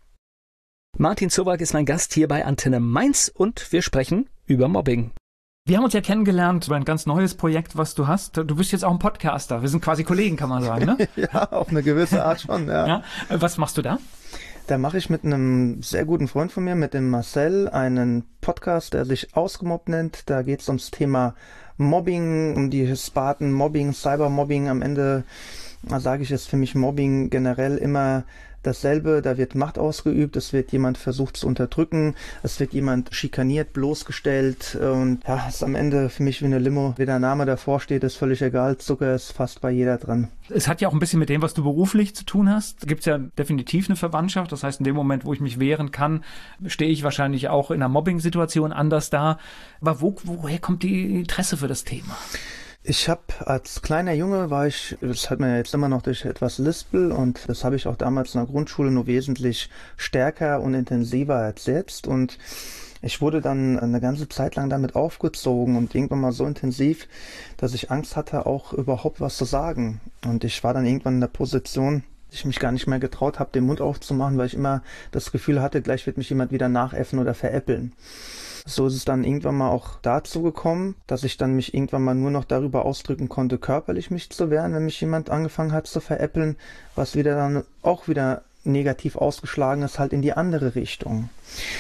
Martin Zowak ist mein Gast hier bei Antenne Mainz und wir sprechen über Mobbing. Wir haben uns ja kennengelernt über ein ganz neues Projekt, was du hast. Du bist jetzt auch ein Podcaster. Wir sind quasi Kollegen, kann man sagen, ne? Ja, auf eine gewisse Art schon, ja. Ja. Was machst du da? Da mache ich mit einem sehr guten Freund von mir, mit dem Marcel, einen Podcast, der sich Ausgemobbt nennt. Da geht es ums Thema Mobbing, um die Sparten Mobbing, Cybermobbing. Am Ende sage ich, ist für mich Mobbing generell immer dasselbe. Da wird Macht ausgeübt, es wird jemand versucht zu unterdrücken, es wird jemand schikaniert, bloßgestellt, und ja, ist am Ende für mich wie eine Limo. Wie der Name davor steht, ist völlig egal. Zucker ist fast bei jeder dran. Es hat ja auch ein bisschen mit dem, was du beruflich zu tun hast. Gibt es ja definitiv eine Verwandtschaft. Das heißt, in dem Moment, wo ich mich wehren kann, stehe ich wahrscheinlich auch in einer Mobbing-Situation anders da. Aber wo, woher kommt die Interesse für das Thema? Ich habe als kleiner Junge war ich, das hat man ja jetzt immer noch durch etwas Lispel, und das habe ich auch damals in der Grundschule nur wesentlich stärker und intensiver als jetzt, und ich wurde dann eine ganze Zeit lang damit aufgezogen und irgendwann mal so intensiv, dass ich Angst hatte, auch überhaupt was zu sagen. Und ich war dann irgendwann in der Position, ich mich gar nicht mehr getraut habe, den Mund aufzumachen, weil ich immer das Gefühl hatte, gleich wird mich jemand wieder nachäffen oder veräppeln. So ist es dann irgendwann mal auch dazu gekommen, dass ich dann mich irgendwann mal nur noch darüber ausdrücken konnte, körperlich mich zu wehren, wenn mich jemand angefangen hat zu veräppeln, was wieder dann auch wieder negativ ausgeschlagen ist, halt in die andere Richtung.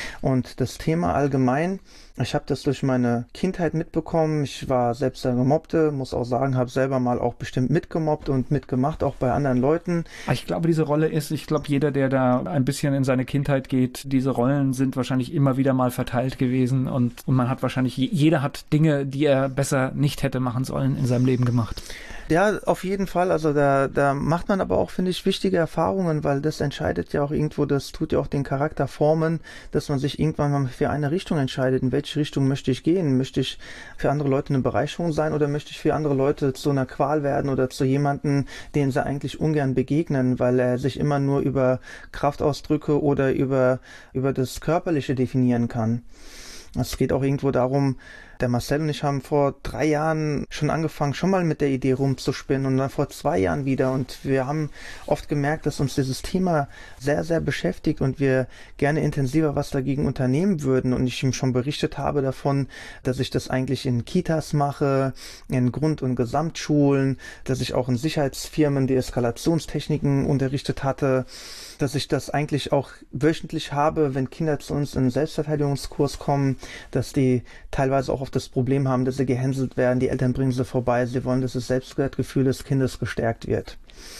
Und das Thema allgemein, ich habe das durch meine Kindheit mitbekommen. Ich war selbst der Gemobbte, muss auch sagen, habe selber mal auch bestimmt mitgemobbt und mitgemacht, auch bei anderen Leuten. Ich glaube, diese Rolle ist, ich glaube, jeder, der da ein bisschen in seine Kindheit geht, diese Rollen sind wahrscheinlich immer wieder mal verteilt gewesen und, und man hat wahrscheinlich, jeder hat Dinge, die er besser nicht hätte machen sollen, in seinem Leben gemacht. Ja, auf jeden Fall. Also da, da macht man aber auch, finde ich, wichtige Erfahrungen, weil das entscheidet ja auch irgendwo, das tut ja auch den Charakter formen, dass man sich irgendwann mal für eine Richtung entscheidet. In welche Richtung möchte ich gehen? Möchte ich für andere Leute eine Bereicherung sein oder möchte ich für andere Leute zu einer Qual werden oder zu jemandem, den sie eigentlich ungern begegnen, weil er sich immer nur über Kraftausdrücke oder über, über das Körperliche definieren kann. Es geht auch irgendwo darum, der Marcel und ich haben vor drei Jahren schon angefangen, schon mal mit der Idee rumzuspinnen und dann vor zwei Jahren wieder. Und wir haben oft gemerkt, dass uns dieses Thema sehr, sehr beschäftigt und wir gerne intensiver was dagegen unternehmen würden. Und ich ihm schon berichtet habe davon, dass ich das eigentlich in Kitas mache, in Grund- und Gesamtschulen, dass ich auch in Sicherheitsfirmen die Eskalationstechniken unterrichtet hatte, dass ich das eigentlich auch wöchentlich habe, wenn Kinder zu uns in den Selbstverteidigungskurs kommen, dass die teilweise auch auf das Problem haben, dass sie gehänselt werden, die Eltern bringen sie vorbei, sie wollen, dass das Selbstwertgefühl des Kindes gestärkt wird.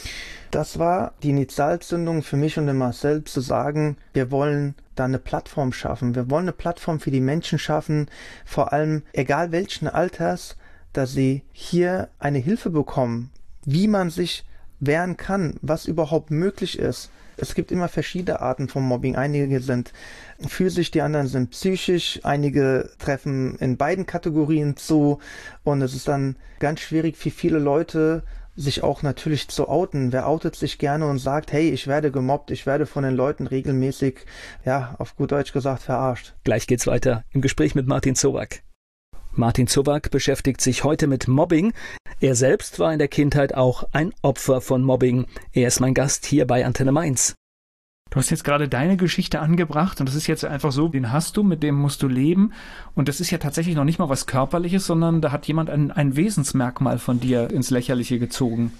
Das war die Initialzündung für mich und den Marcel, zu sagen, wir wollen da eine Plattform schaffen. Wir wollen eine Plattform für die Menschen schaffen, vor allem egal welchen Alters, dass sie hier eine Hilfe bekommen, wie man sich wehren kann, was überhaupt möglich ist. Es gibt immer verschiedene Arten von Mobbing. Einige sind physisch, die anderen sind psychisch. Einige treffen in beiden Kategorien zu. Und es ist dann ganz schwierig für viele Leute, sich auch natürlich zu outen. Wer outet sich gerne und sagt, hey, ich werde gemobbt, ich werde von den Leuten regelmäßig, ja, auf gut Deutsch gesagt, verarscht. Gleich geht's weiter im Gespräch mit Martin Zovac. Martin Zovac beschäftigt sich heute mit Mobbing. Er selbst war in der Kindheit auch ein Opfer von Mobbing. Er ist mein Gast hier bei Antenne Mainz. Du hast jetzt gerade deine Geschichte angebracht und das ist jetzt einfach so, den hast du, mit dem musst du leben und das ist ja tatsächlich noch nicht mal was Körperliches, sondern da hat jemand ein, ein Wesensmerkmal von dir ins Lächerliche gezogen.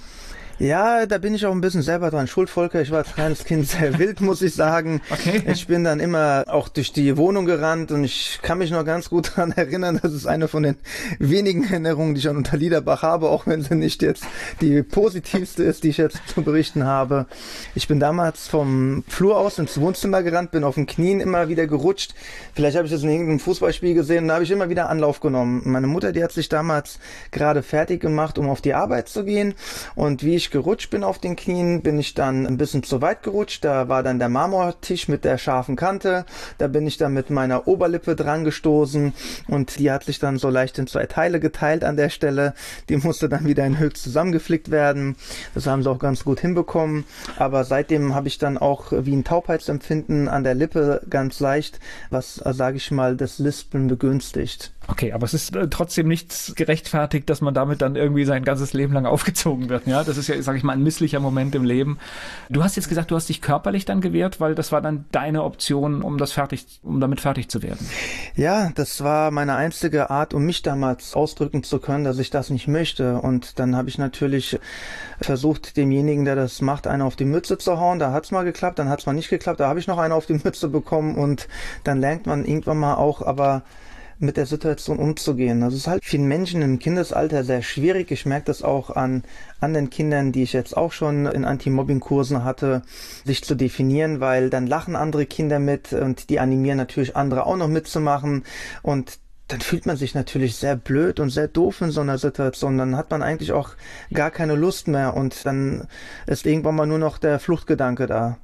Ja, da bin ich auch ein bisschen selber dran schuld, Volker. Ich war als kleines Kind sehr wild, muss ich sagen. Okay. Ich bin dann immer auch durch die Wohnung gerannt und ich kann mich noch ganz gut daran erinnern, das ist eine von den wenigen Erinnerungen, die ich an Unterliederbach habe, auch wenn sie nicht jetzt die positivste ist, die ich jetzt zu berichten habe. Ich bin damals vom Flur aus ins Wohnzimmer gerannt, bin auf den Knien immer wieder gerutscht. Vielleicht habe ich das in irgendeinem Fußballspiel gesehen, da habe ich immer wieder Anlauf genommen. Meine Mutter, die hat sich damals gerade fertig gemacht, um auf die Arbeit zu gehen, und wie ich gerutscht bin auf den Knien, bin ich dann ein bisschen zu weit gerutscht. Da war dann der Marmortisch mit der scharfen Kante. Da bin ich dann mit meiner Oberlippe dran gestoßen und die hat sich dann so leicht in zwei Teile geteilt an der Stelle. Die musste dann wieder in Höchst zusammengeflickt werden. Das haben sie auch ganz gut hinbekommen. Aber seitdem habe ich dann auch wie ein Taubheitsempfinden an der Lippe ganz leicht, was, sage ich mal, das Lispeln begünstigt. Okay, aber es ist äh, trotzdem nichts gerechtfertigt, dass man damit dann irgendwie sein ganzes Leben lang aufgezogen wird. Ja, das ist ja, sage ich mal, ein misslicher Moment im Leben. Du hast jetzt gesagt, du hast dich körperlich dann gewehrt, weil das war dann deine Option, um das fertig, um damit fertig zu werden. Ja, das war meine einzige Art, um mich damals ausdrücken zu können, dass ich das nicht möchte. Und dann habe ich natürlich versucht, demjenigen, der das macht, einen auf die Mütze zu hauen. Da hat's mal geklappt, dann hat's mal nicht geklappt. Da habe ich noch einen auf die Mütze bekommen und dann lernt man irgendwann mal auch, aber mit der Situation umzugehen. Das ist halt vielen Menschen im Kindesalter sehr schwierig. Ich merke das auch an anderen Kindern, die ich jetzt auch schon in Anti-Mobbing-Kursen hatte, sich zu definieren, weil dann lachen andere Kinder mit und die animieren natürlich andere auch noch mitzumachen und dann fühlt man sich natürlich sehr blöd und sehr doof in so einer Situation. Dann hat man eigentlich auch gar keine Lust mehr und dann ist irgendwann mal nur noch der Fluchtgedanke da.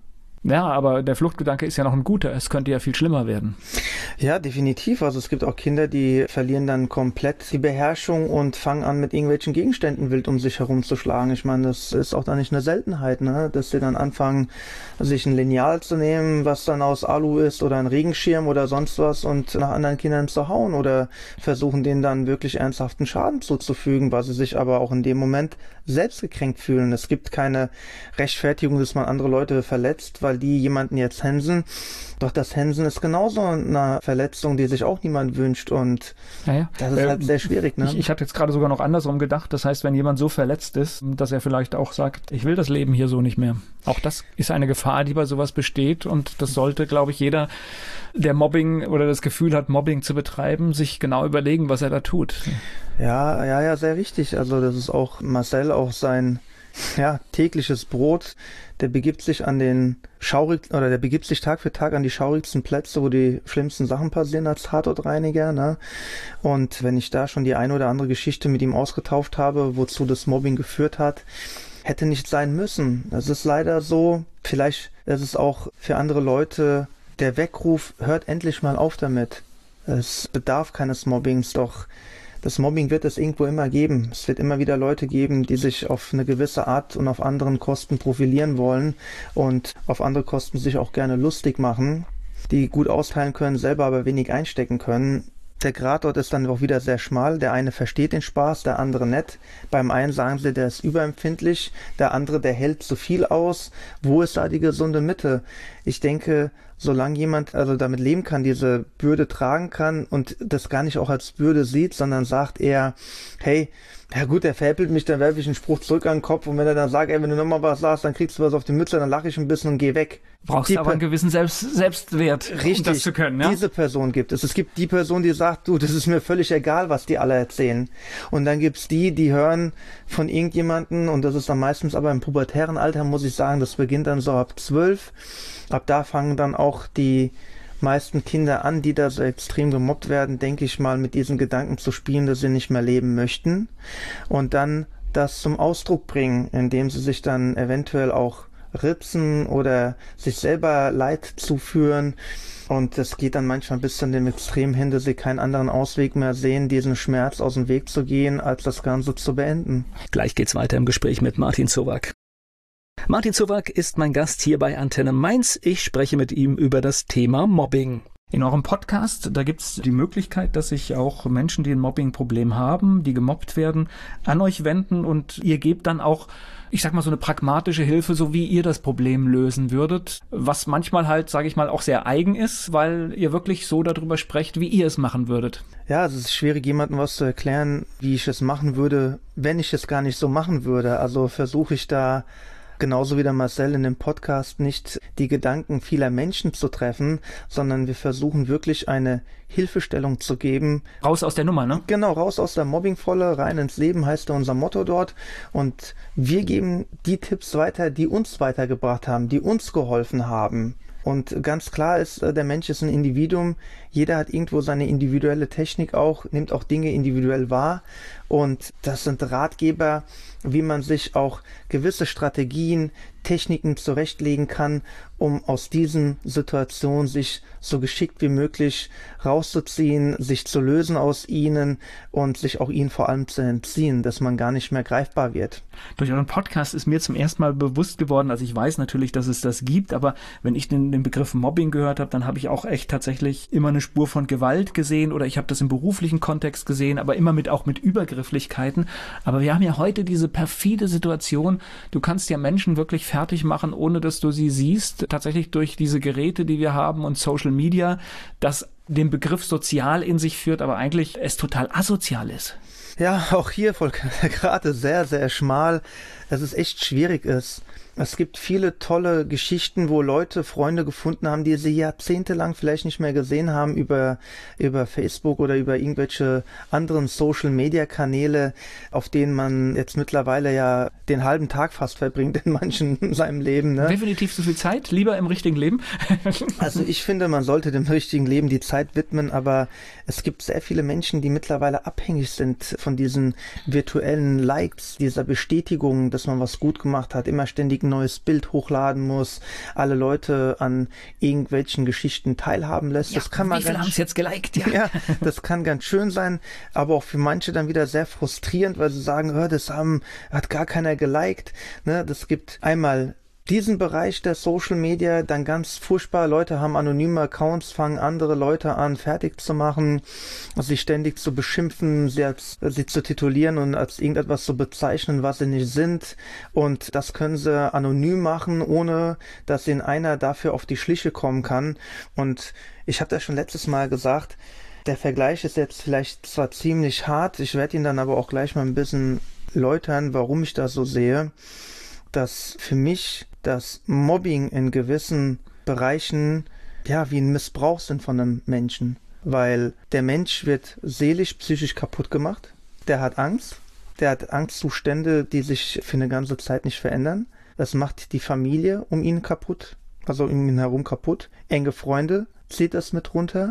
Ja, aber der Fluchtgedanke ist ja noch ein guter. Es könnte ja viel schlimmer werden. Ja, definitiv. Also es gibt auch Kinder, die verlieren dann komplett die Beherrschung und fangen an, mit irgendwelchen Gegenständen wild um sich herumzuschlagen. Ich meine, das ist auch da nicht eine Seltenheit, ne? Dass sie dann anfangen, sich ein Lineal zu nehmen, was dann aus Alu ist, oder ein Regenschirm oder sonst was, und nach anderen Kindern zu hauen oder versuchen, denen dann wirklich ernsthaften Schaden zuzufügen, weil sie sich aber auch in dem Moment selbst gekränkt fühlen. Es gibt keine Rechtfertigung, dass man andere Leute verletzt, weil die jemanden jetzt hänsen. Doch das Hänsen ist genauso eine Verletzung, die sich auch niemand wünscht, und ja, ja. das ist äh, halt sehr schwierig. Ne? Ich, ich hatte jetzt gerade sogar noch andersrum gedacht. Das heißt, wenn jemand so verletzt ist, dass er vielleicht auch sagt, ich will das Leben hier so nicht mehr. Auch das ist eine Gefahr, die bei sowas besteht, und das sollte, glaube ich, jeder, der Mobbing oder das Gefühl hat, Mobbing zu betreiben, sich genau überlegen, was er da tut. Ja, ja, ja, sehr richtig. Also das ist auch Marcel, auch sein ja, tägliches Brot. Der begibt sich an den schaurig oder der begibt sich Tag für Tag an die schaurigsten Plätze, wo die schlimmsten Sachen passieren als Tatortreiniger, ne? Und wenn ich da schon die eine oder andere Geschichte mit ihm ausgetauft habe, wozu das Mobbing geführt hat, hätte nicht sein müssen. Es ist leider so. Vielleicht ist es auch für andere Leute der Weckruf, hört endlich mal auf damit. Es bedarf keines Mobbings, doch das Mobbing wird es irgendwo immer geben. Es wird immer wieder Leute geben, die sich auf eine gewisse Art und auf anderen Kosten profilieren wollen und auf andere Kosten sich auch gerne lustig machen, die gut austeilen können, selber aber wenig einstecken können. Der Grat dort ist dann auch wieder sehr schmal. Der eine versteht den Spaß, der andere nicht. Beim einen sagen sie, der ist überempfindlich, der andere, der hält zu viel aus. Wo ist da die gesunde Mitte? Ich denke, solange jemand also damit leben kann, diese Bürde tragen kann und das gar nicht auch als Bürde sieht, sondern sagt eher, hey, ja gut, der veräppelt mich, dann werfe ich einen Spruch zurück an den Kopf, und wenn er dann sagt, ey, wenn du nochmal was sagst, dann kriegst du was auf die Mütze, dann lache ich ein bisschen und geh weg. Brauchst du aber einen gewissen Selbst Selbstwert, richtig, um das zu können, ja? Diese Person gibt es. Es gibt die Person, die sagt, du, das ist mir völlig egal, was die alle erzählen. Und dann gibt's die, die hören von irgendjemanden, und das ist dann meistens aber im pubertären Alter, muss ich sagen, das beginnt dann so ab zwölf. Ab da fangen dann auch die meisten Kinder an, die da so extrem gemobbt werden, denke ich mal, mit diesen Gedanken zu spielen, dass sie nicht mehr leben möchten, und dann das zum Ausdruck bringen, indem sie sich dann eventuell auch ritzen oder sich selber Leid zuführen, und das geht dann manchmal bis zu dem Extrem hin, dass sie keinen anderen Ausweg mehr sehen, diesen Schmerz aus dem Weg zu gehen, als das Ganze zu beenden. Gleich geht's weiter im Gespräch mit Martin Zowak. Martin Zowak ist mein Gast hier bei Antenne Mainz. Ich spreche mit ihm über das Thema Mobbing. In eurem Podcast, da gibt's die Möglichkeit, dass sich auch Menschen, die ein Mobbing-Problem haben, die gemobbt werden, an euch wenden, und ihr gebt dann auch, ich sag mal, so eine pragmatische Hilfe, so wie ihr das Problem lösen würdet, was manchmal halt, sage ich mal, auch sehr eigen ist, weil ihr wirklich so darüber sprecht, wie ihr es machen würdet. Ja, es ist schwierig, jemandem was zu erklären, wie ich es machen würde, wenn ich es gar nicht so machen würde. Also versuche ich da, genauso wie der Marcel in dem Podcast, nicht die Gedanken vieler Menschen zu treffen, sondern wir versuchen wirklich eine Hilfestellung zu geben. Raus aus der Nummer, ne? Genau, raus aus der Mobbingfalle, rein ins Leben heißt ja unser Motto dort. Und wir geben die Tipps weiter, die uns weitergebracht haben, die uns geholfen haben. Und ganz klar ist, der Mensch ist ein Individuum. Jeder hat irgendwo seine individuelle Technik auch, nimmt auch Dinge individuell wahr. Und das sind Ratgeber, wie man sich auch gewisse Strategien, Techniken zurechtlegen kann, um aus diesen Situationen sich so geschickt wie möglich rauszuziehen, sich zu lösen aus ihnen und sich auch ihnen vor allem zu entziehen, dass man gar nicht mehr greifbar wird. Durch euren Podcast ist mir zum ersten Mal bewusst geworden, also ich weiß natürlich, dass es das gibt, aber wenn ich den, den Begriff Mobbing gehört habe, dann habe ich auch echt tatsächlich immer eine Spur von Gewalt gesehen, oder ich habe das im beruflichen Kontext gesehen, aber immer mit auch mit Übergrifflichkeiten. Aber wir haben ja heute diese perfide Situation, du kannst ja Menschen wirklich fertig machen, ohne dass du sie siehst, tatsächlich durch diese Geräte, die wir haben, und Social Media, das den Begriff sozial in sich führt, aber eigentlich es total asozial ist. Ja, auch hier, Volker, gerade sehr, sehr schmal, dass es echt schwierig ist. Es gibt viele tolle Geschichten, wo Leute Freunde gefunden haben, die sie jahrzehntelang vielleicht nicht mehr gesehen haben, über, über Facebook oder über irgendwelche anderen Social-Media-Kanäle, auf denen man jetzt mittlerweile ja den halben Tag fast verbringt in manchen in seinem Leben. Ne? Definitiv so viel Zeit, lieber im richtigen Leben. Also ich finde, man sollte dem richtigen Leben die Zeit widmen, aber es gibt sehr viele Menschen, die mittlerweile abhängig sind von diesen virtuellen Likes, dieser Bestätigung, dass man was gut gemacht hat, immer ständig ein neues Bild hochladen muss, alle Leute an irgendwelchen Geschichten teilhaben lässt. Ja, das kann man wie viele haben es jetzt geliked? Ja. ja, das kann ganz schön sein, aber auch für manche dann wieder sehr frustrierend, weil sie sagen, oh, das haben, hat gar keiner geliked. Ne, das gibt einmal diesen Bereich der Social Media, dann ganz furchtbar, Leute haben anonyme Accounts, fangen andere Leute an, fertig zu machen, sie ständig zu beschimpfen, sie, als, sie zu titulieren und als irgendetwas zu bezeichnen, was sie nicht sind, und das können sie anonym machen, ohne dass ihnen einer dafür auf die Schliche kommen kann. Und ich habe das schon letztes Mal gesagt, der Vergleich ist jetzt vielleicht zwar ziemlich hart, ich werde ihn dann aber auch gleich mal ein bisschen erläutern, warum ich das so sehe, dass für mich das Mobbing in gewissen Bereichen ja wie ein Missbrauch sind von einem Menschen, weil der Mensch wird seelisch, psychisch kaputt gemacht, der hat Angst, der hat Angstzustände, die sich für eine ganze Zeit nicht verändern, das macht die Familie um ihn kaputt, also um ihn herum kaputt, enge Freunde zieht das mit runter,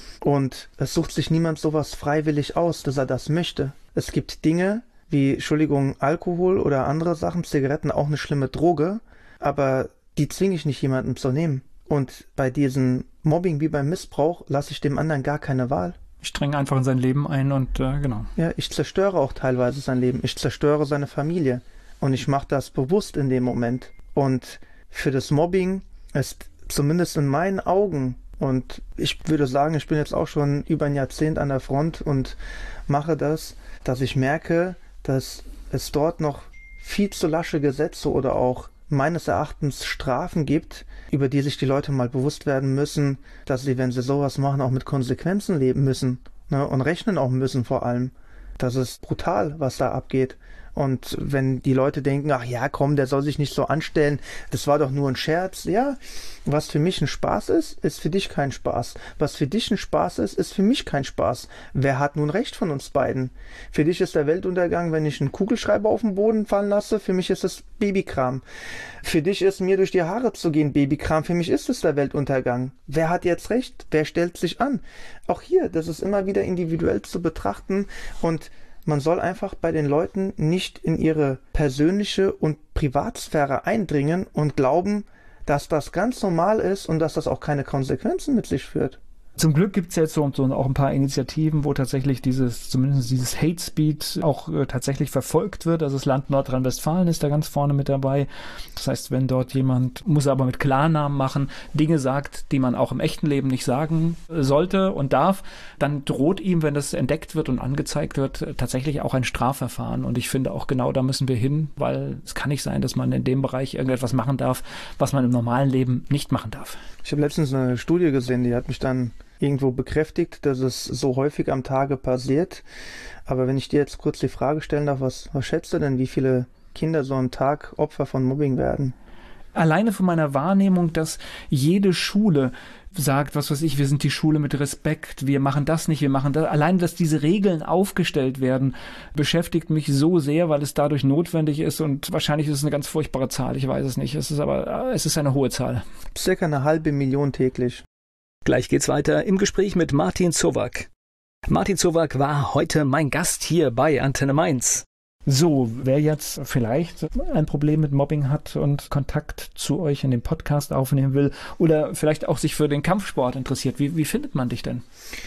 und es sucht sich niemand sowas freiwillig aus, dass er das möchte. Es gibt Dinge wie, Entschuldigung, Alkohol oder andere Sachen, Zigaretten, auch eine schlimme Droge, aber die zwinge ich nicht jemandem zu nehmen. Und bei diesem Mobbing wie beim Missbrauch lasse ich dem anderen gar keine Wahl. Ich dränge einfach in sein Leben ein und äh, genau. Ja, ich zerstöre auch teilweise sein Leben. Ich zerstöre seine Familie. Und ich mache das bewusst in dem Moment. Und für das Mobbing ist zumindest in meinen Augen, und ich würde sagen, ich bin jetzt auch schon über ein Jahrzehnt an der Front und mache das, dass ich merke, dass es dort noch viel zu lasche Gesetze oder auch meines Erachtens Strafen gibt, über die sich die Leute mal bewusst werden müssen, dass sie, wenn sie sowas machen, auch mit Konsequenzen leben müssen, ne, und rechnen auch müssen vor allem. Das ist brutal, was da abgeht. Und wenn die Leute denken, ach ja, komm, der soll sich nicht so anstellen, das war doch nur ein Scherz. Ja, was für mich ein Spaß ist, ist für dich kein Spaß. Was für dich ein Spaß ist, ist für mich kein Spaß. Wer hat nun recht von uns beiden? Für dich ist der Weltuntergang, wenn ich einen Kugelschreiber auf den Boden fallen lasse. Für mich ist es Babykram. Für dich ist mir durch die Haare zu gehen Babykram. Für mich ist es der Weltuntergang. Wer hat jetzt recht? Wer stellt sich an? Auch hier, das ist immer wieder individuell zu betrachten, und man soll einfach bei den Leuten nicht in ihre persönliche und Privatsphäre eindringen und glauben, dass das ganz normal ist und dass das auch keine Konsequenzen mit sich führt. Zum Glück gibt es jetzt so, so auch ein paar Initiativen, wo tatsächlich dieses, zumindest dieses Hate Speech auch äh, tatsächlich verfolgt wird. Also das Land Nordrhein-Westfalen ist da ganz vorne mit dabei. Das heißt, wenn dort jemand, muss er aber mit Klarnamen machen, Dinge sagt, die man auch im echten Leben nicht sagen sollte und darf, dann droht ihm, wenn das entdeckt wird und angezeigt wird, tatsächlich auch ein Strafverfahren. Und ich finde auch genau da müssen wir hin, weil es kann nicht sein, dass man in dem Bereich irgendetwas machen darf, was man im normalen Leben nicht machen darf. Ich habe letztens eine Studie gesehen, die hat mich dann irgendwo bekräftigt, dass es so häufig am Tage passiert. Aber wenn ich dir jetzt kurz die Frage stellen darf, was, was schätzt du denn, wie viele Kinder so am Tag Opfer von Mobbing werden? Alleine von meiner Wahrnehmung, dass jede Schule sagt, was weiß ich, wir sind die Schule mit Respekt, wir machen das nicht, wir machen das. Allein, dass diese Regeln aufgestellt werden, beschäftigt mich so sehr, weil es dadurch notwendig ist, und wahrscheinlich ist es eine ganz furchtbare Zahl, ich weiß es nicht. Es ist aber, es ist eine hohe Zahl. Circa eine halbe Million täglich. Gleich geht's weiter im Gespräch mit Martin Zowak. Martin Zowak war heute mein Gast hier bei Antenne Mainz. So, wer jetzt vielleicht ein Problem mit Mobbing hat und Kontakt zu euch in dem Podcast aufnehmen will oder vielleicht auch sich für den Kampfsport interessiert, wie, wie findet man dich denn?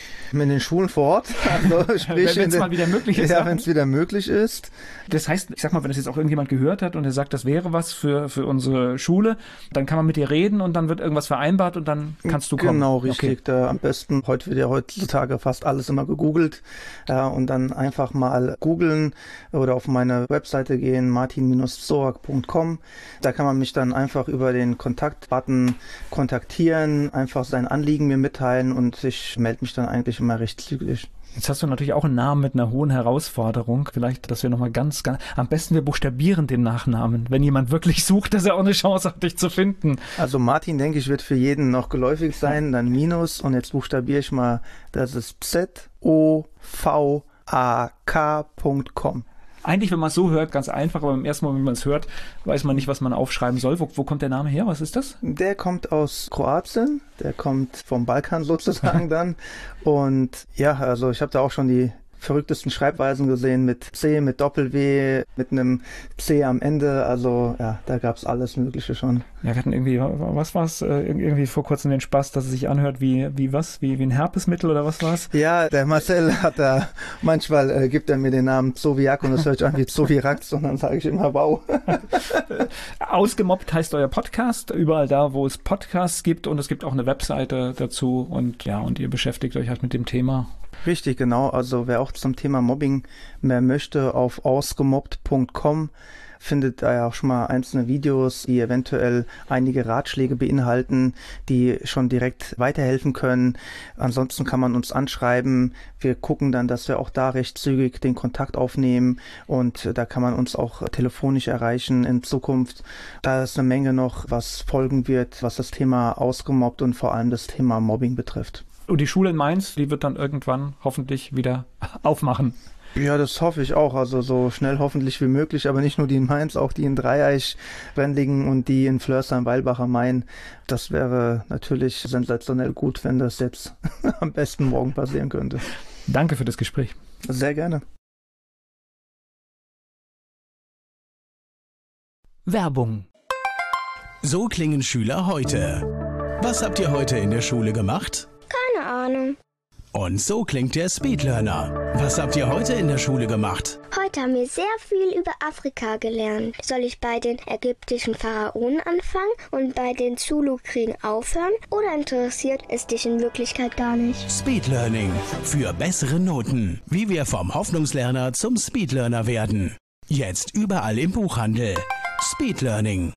In den Schulen vor Ort. Also sprich, wenn es mal wieder möglich ist. Ja, wenn es wieder möglich ist. Das heißt, ich sag mal, wenn das jetzt auch irgendjemand gehört hat und er sagt, das wäre was für, für unsere Schule, dann kann man mit dir reden und dann wird irgendwas vereinbart und dann kannst du kommen. Genau, richtig. Okay. Da am besten, heute wird ja heutzutage fast alles immer gegoogelt, ja, und dann einfach mal googeln oder auf meine Webseite gehen, martin Bindestrich zowak Punkt com. Da kann man mich dann einfach über den Kontaktbutton kontaktieren, einfach sein Anliegen mir mitteilen, und ich melde mich dann eigentlich immer recht zügig. Jetzt hast du natürlich auch einen Namen mit einer hohen Herausforderung. Vielleicht, dass wir nochmal ganz, ganz, am besten wir buchstabieren den Nachnamen, wenn jemand wirklich sucht, dass er auch eine Chance hat, dich zu finden. Also Martin, denke ich, wird für jeden noch geläufig sein, dann Minus, und jetzt buchstabiere ich mal, das ist Z O V A K Punkt com. Eigentlich, wenn man es so hört, ganz einfach, aber im ersten Mal, wenn man es hört, weiß man nicht, was man aufschreiben soll. Wo, wo kommt der Name her? Was ist das? Der kommt aus Kroatien, der kommt vom Balkan sozusagen dann. Und ja, also ich habe da auch schon die verrücktesten Schreibweisen gesehen mit C, mit Doppel-W, mit einem C am Ende. Also ja, da gab es alles Mögliche schon. Ja, wir hatten irgendwie, was war es, irgendwie vor kurzem den Spaß, dass es sich anhört wie, wie was, wie, wie ein Herpesmittel oder was war es? Ja, der Marcel hat da, manchmal äh, gibt er mir den Namen Zoviak und das hört sich an wie Zovirax und dann sage ich immer wow. Ausgemobbt heißt euer Podcast, überall da, wo es Podcasts gibt und es gibt auch eine Webseite dazu und ja, und ihr beschäftigt euch halt mit dem Thema. Richtig, genau. Also wer auch zum Thema Mobbing mehr möchte, auf ausgemobbt punkt com findet da ja auch schon mal einzelne Videos, die eventuell einige Ratschläge beinhalten, die schon direkt weiterhelfen können. Ansonsten kann man uns anschreiben. Wir gucken dann, dass wir auch da recht zügig den Kontakt aufnehmen und da kann man uns auch telefonisch erreichen in Zukunft. Da ist eine Menge noch, was folgen wird, was das Thema ausgemobbt und vor allem das Thema Mobbing betrifft. Und die Schule in Mainz, die wird dann irgendwann hoffentlich wieder aufmachen. Ja, das hoffe ich auch. Also so schnell hoffentlich wie möglich, aber nicht nur die in Mainz, auch die in Dreieich, Rendlingen und die in Flörsheim, Weilbach am Main. Das wäre natürlich sensationell gut, wenn das jetzt am besten morgen passieren könnte. Danke für das Gespräch. Sehr gerne. Werbung. So klingen Schüler heute. Was habt ihr heute in der Schule gemacht? Keine Ahnung. Und so klingt der Speedlearner. Was habt ihr heute in der Schule gemacht? Heute haben wir sehr viel über Afrika gelernt. Soll ich bei den ägyptischen Pharaonen anfangen und bei den Zulu-Kriegen aufhören? Oder interessiert es dich in Wirklichkeit gar nicht? Speedlearning. Für bessere Noten. Wie wir vom Hoffnungslerner zum Speedlearner werden. Jetzt überall im Buchhandel. Speedlearning.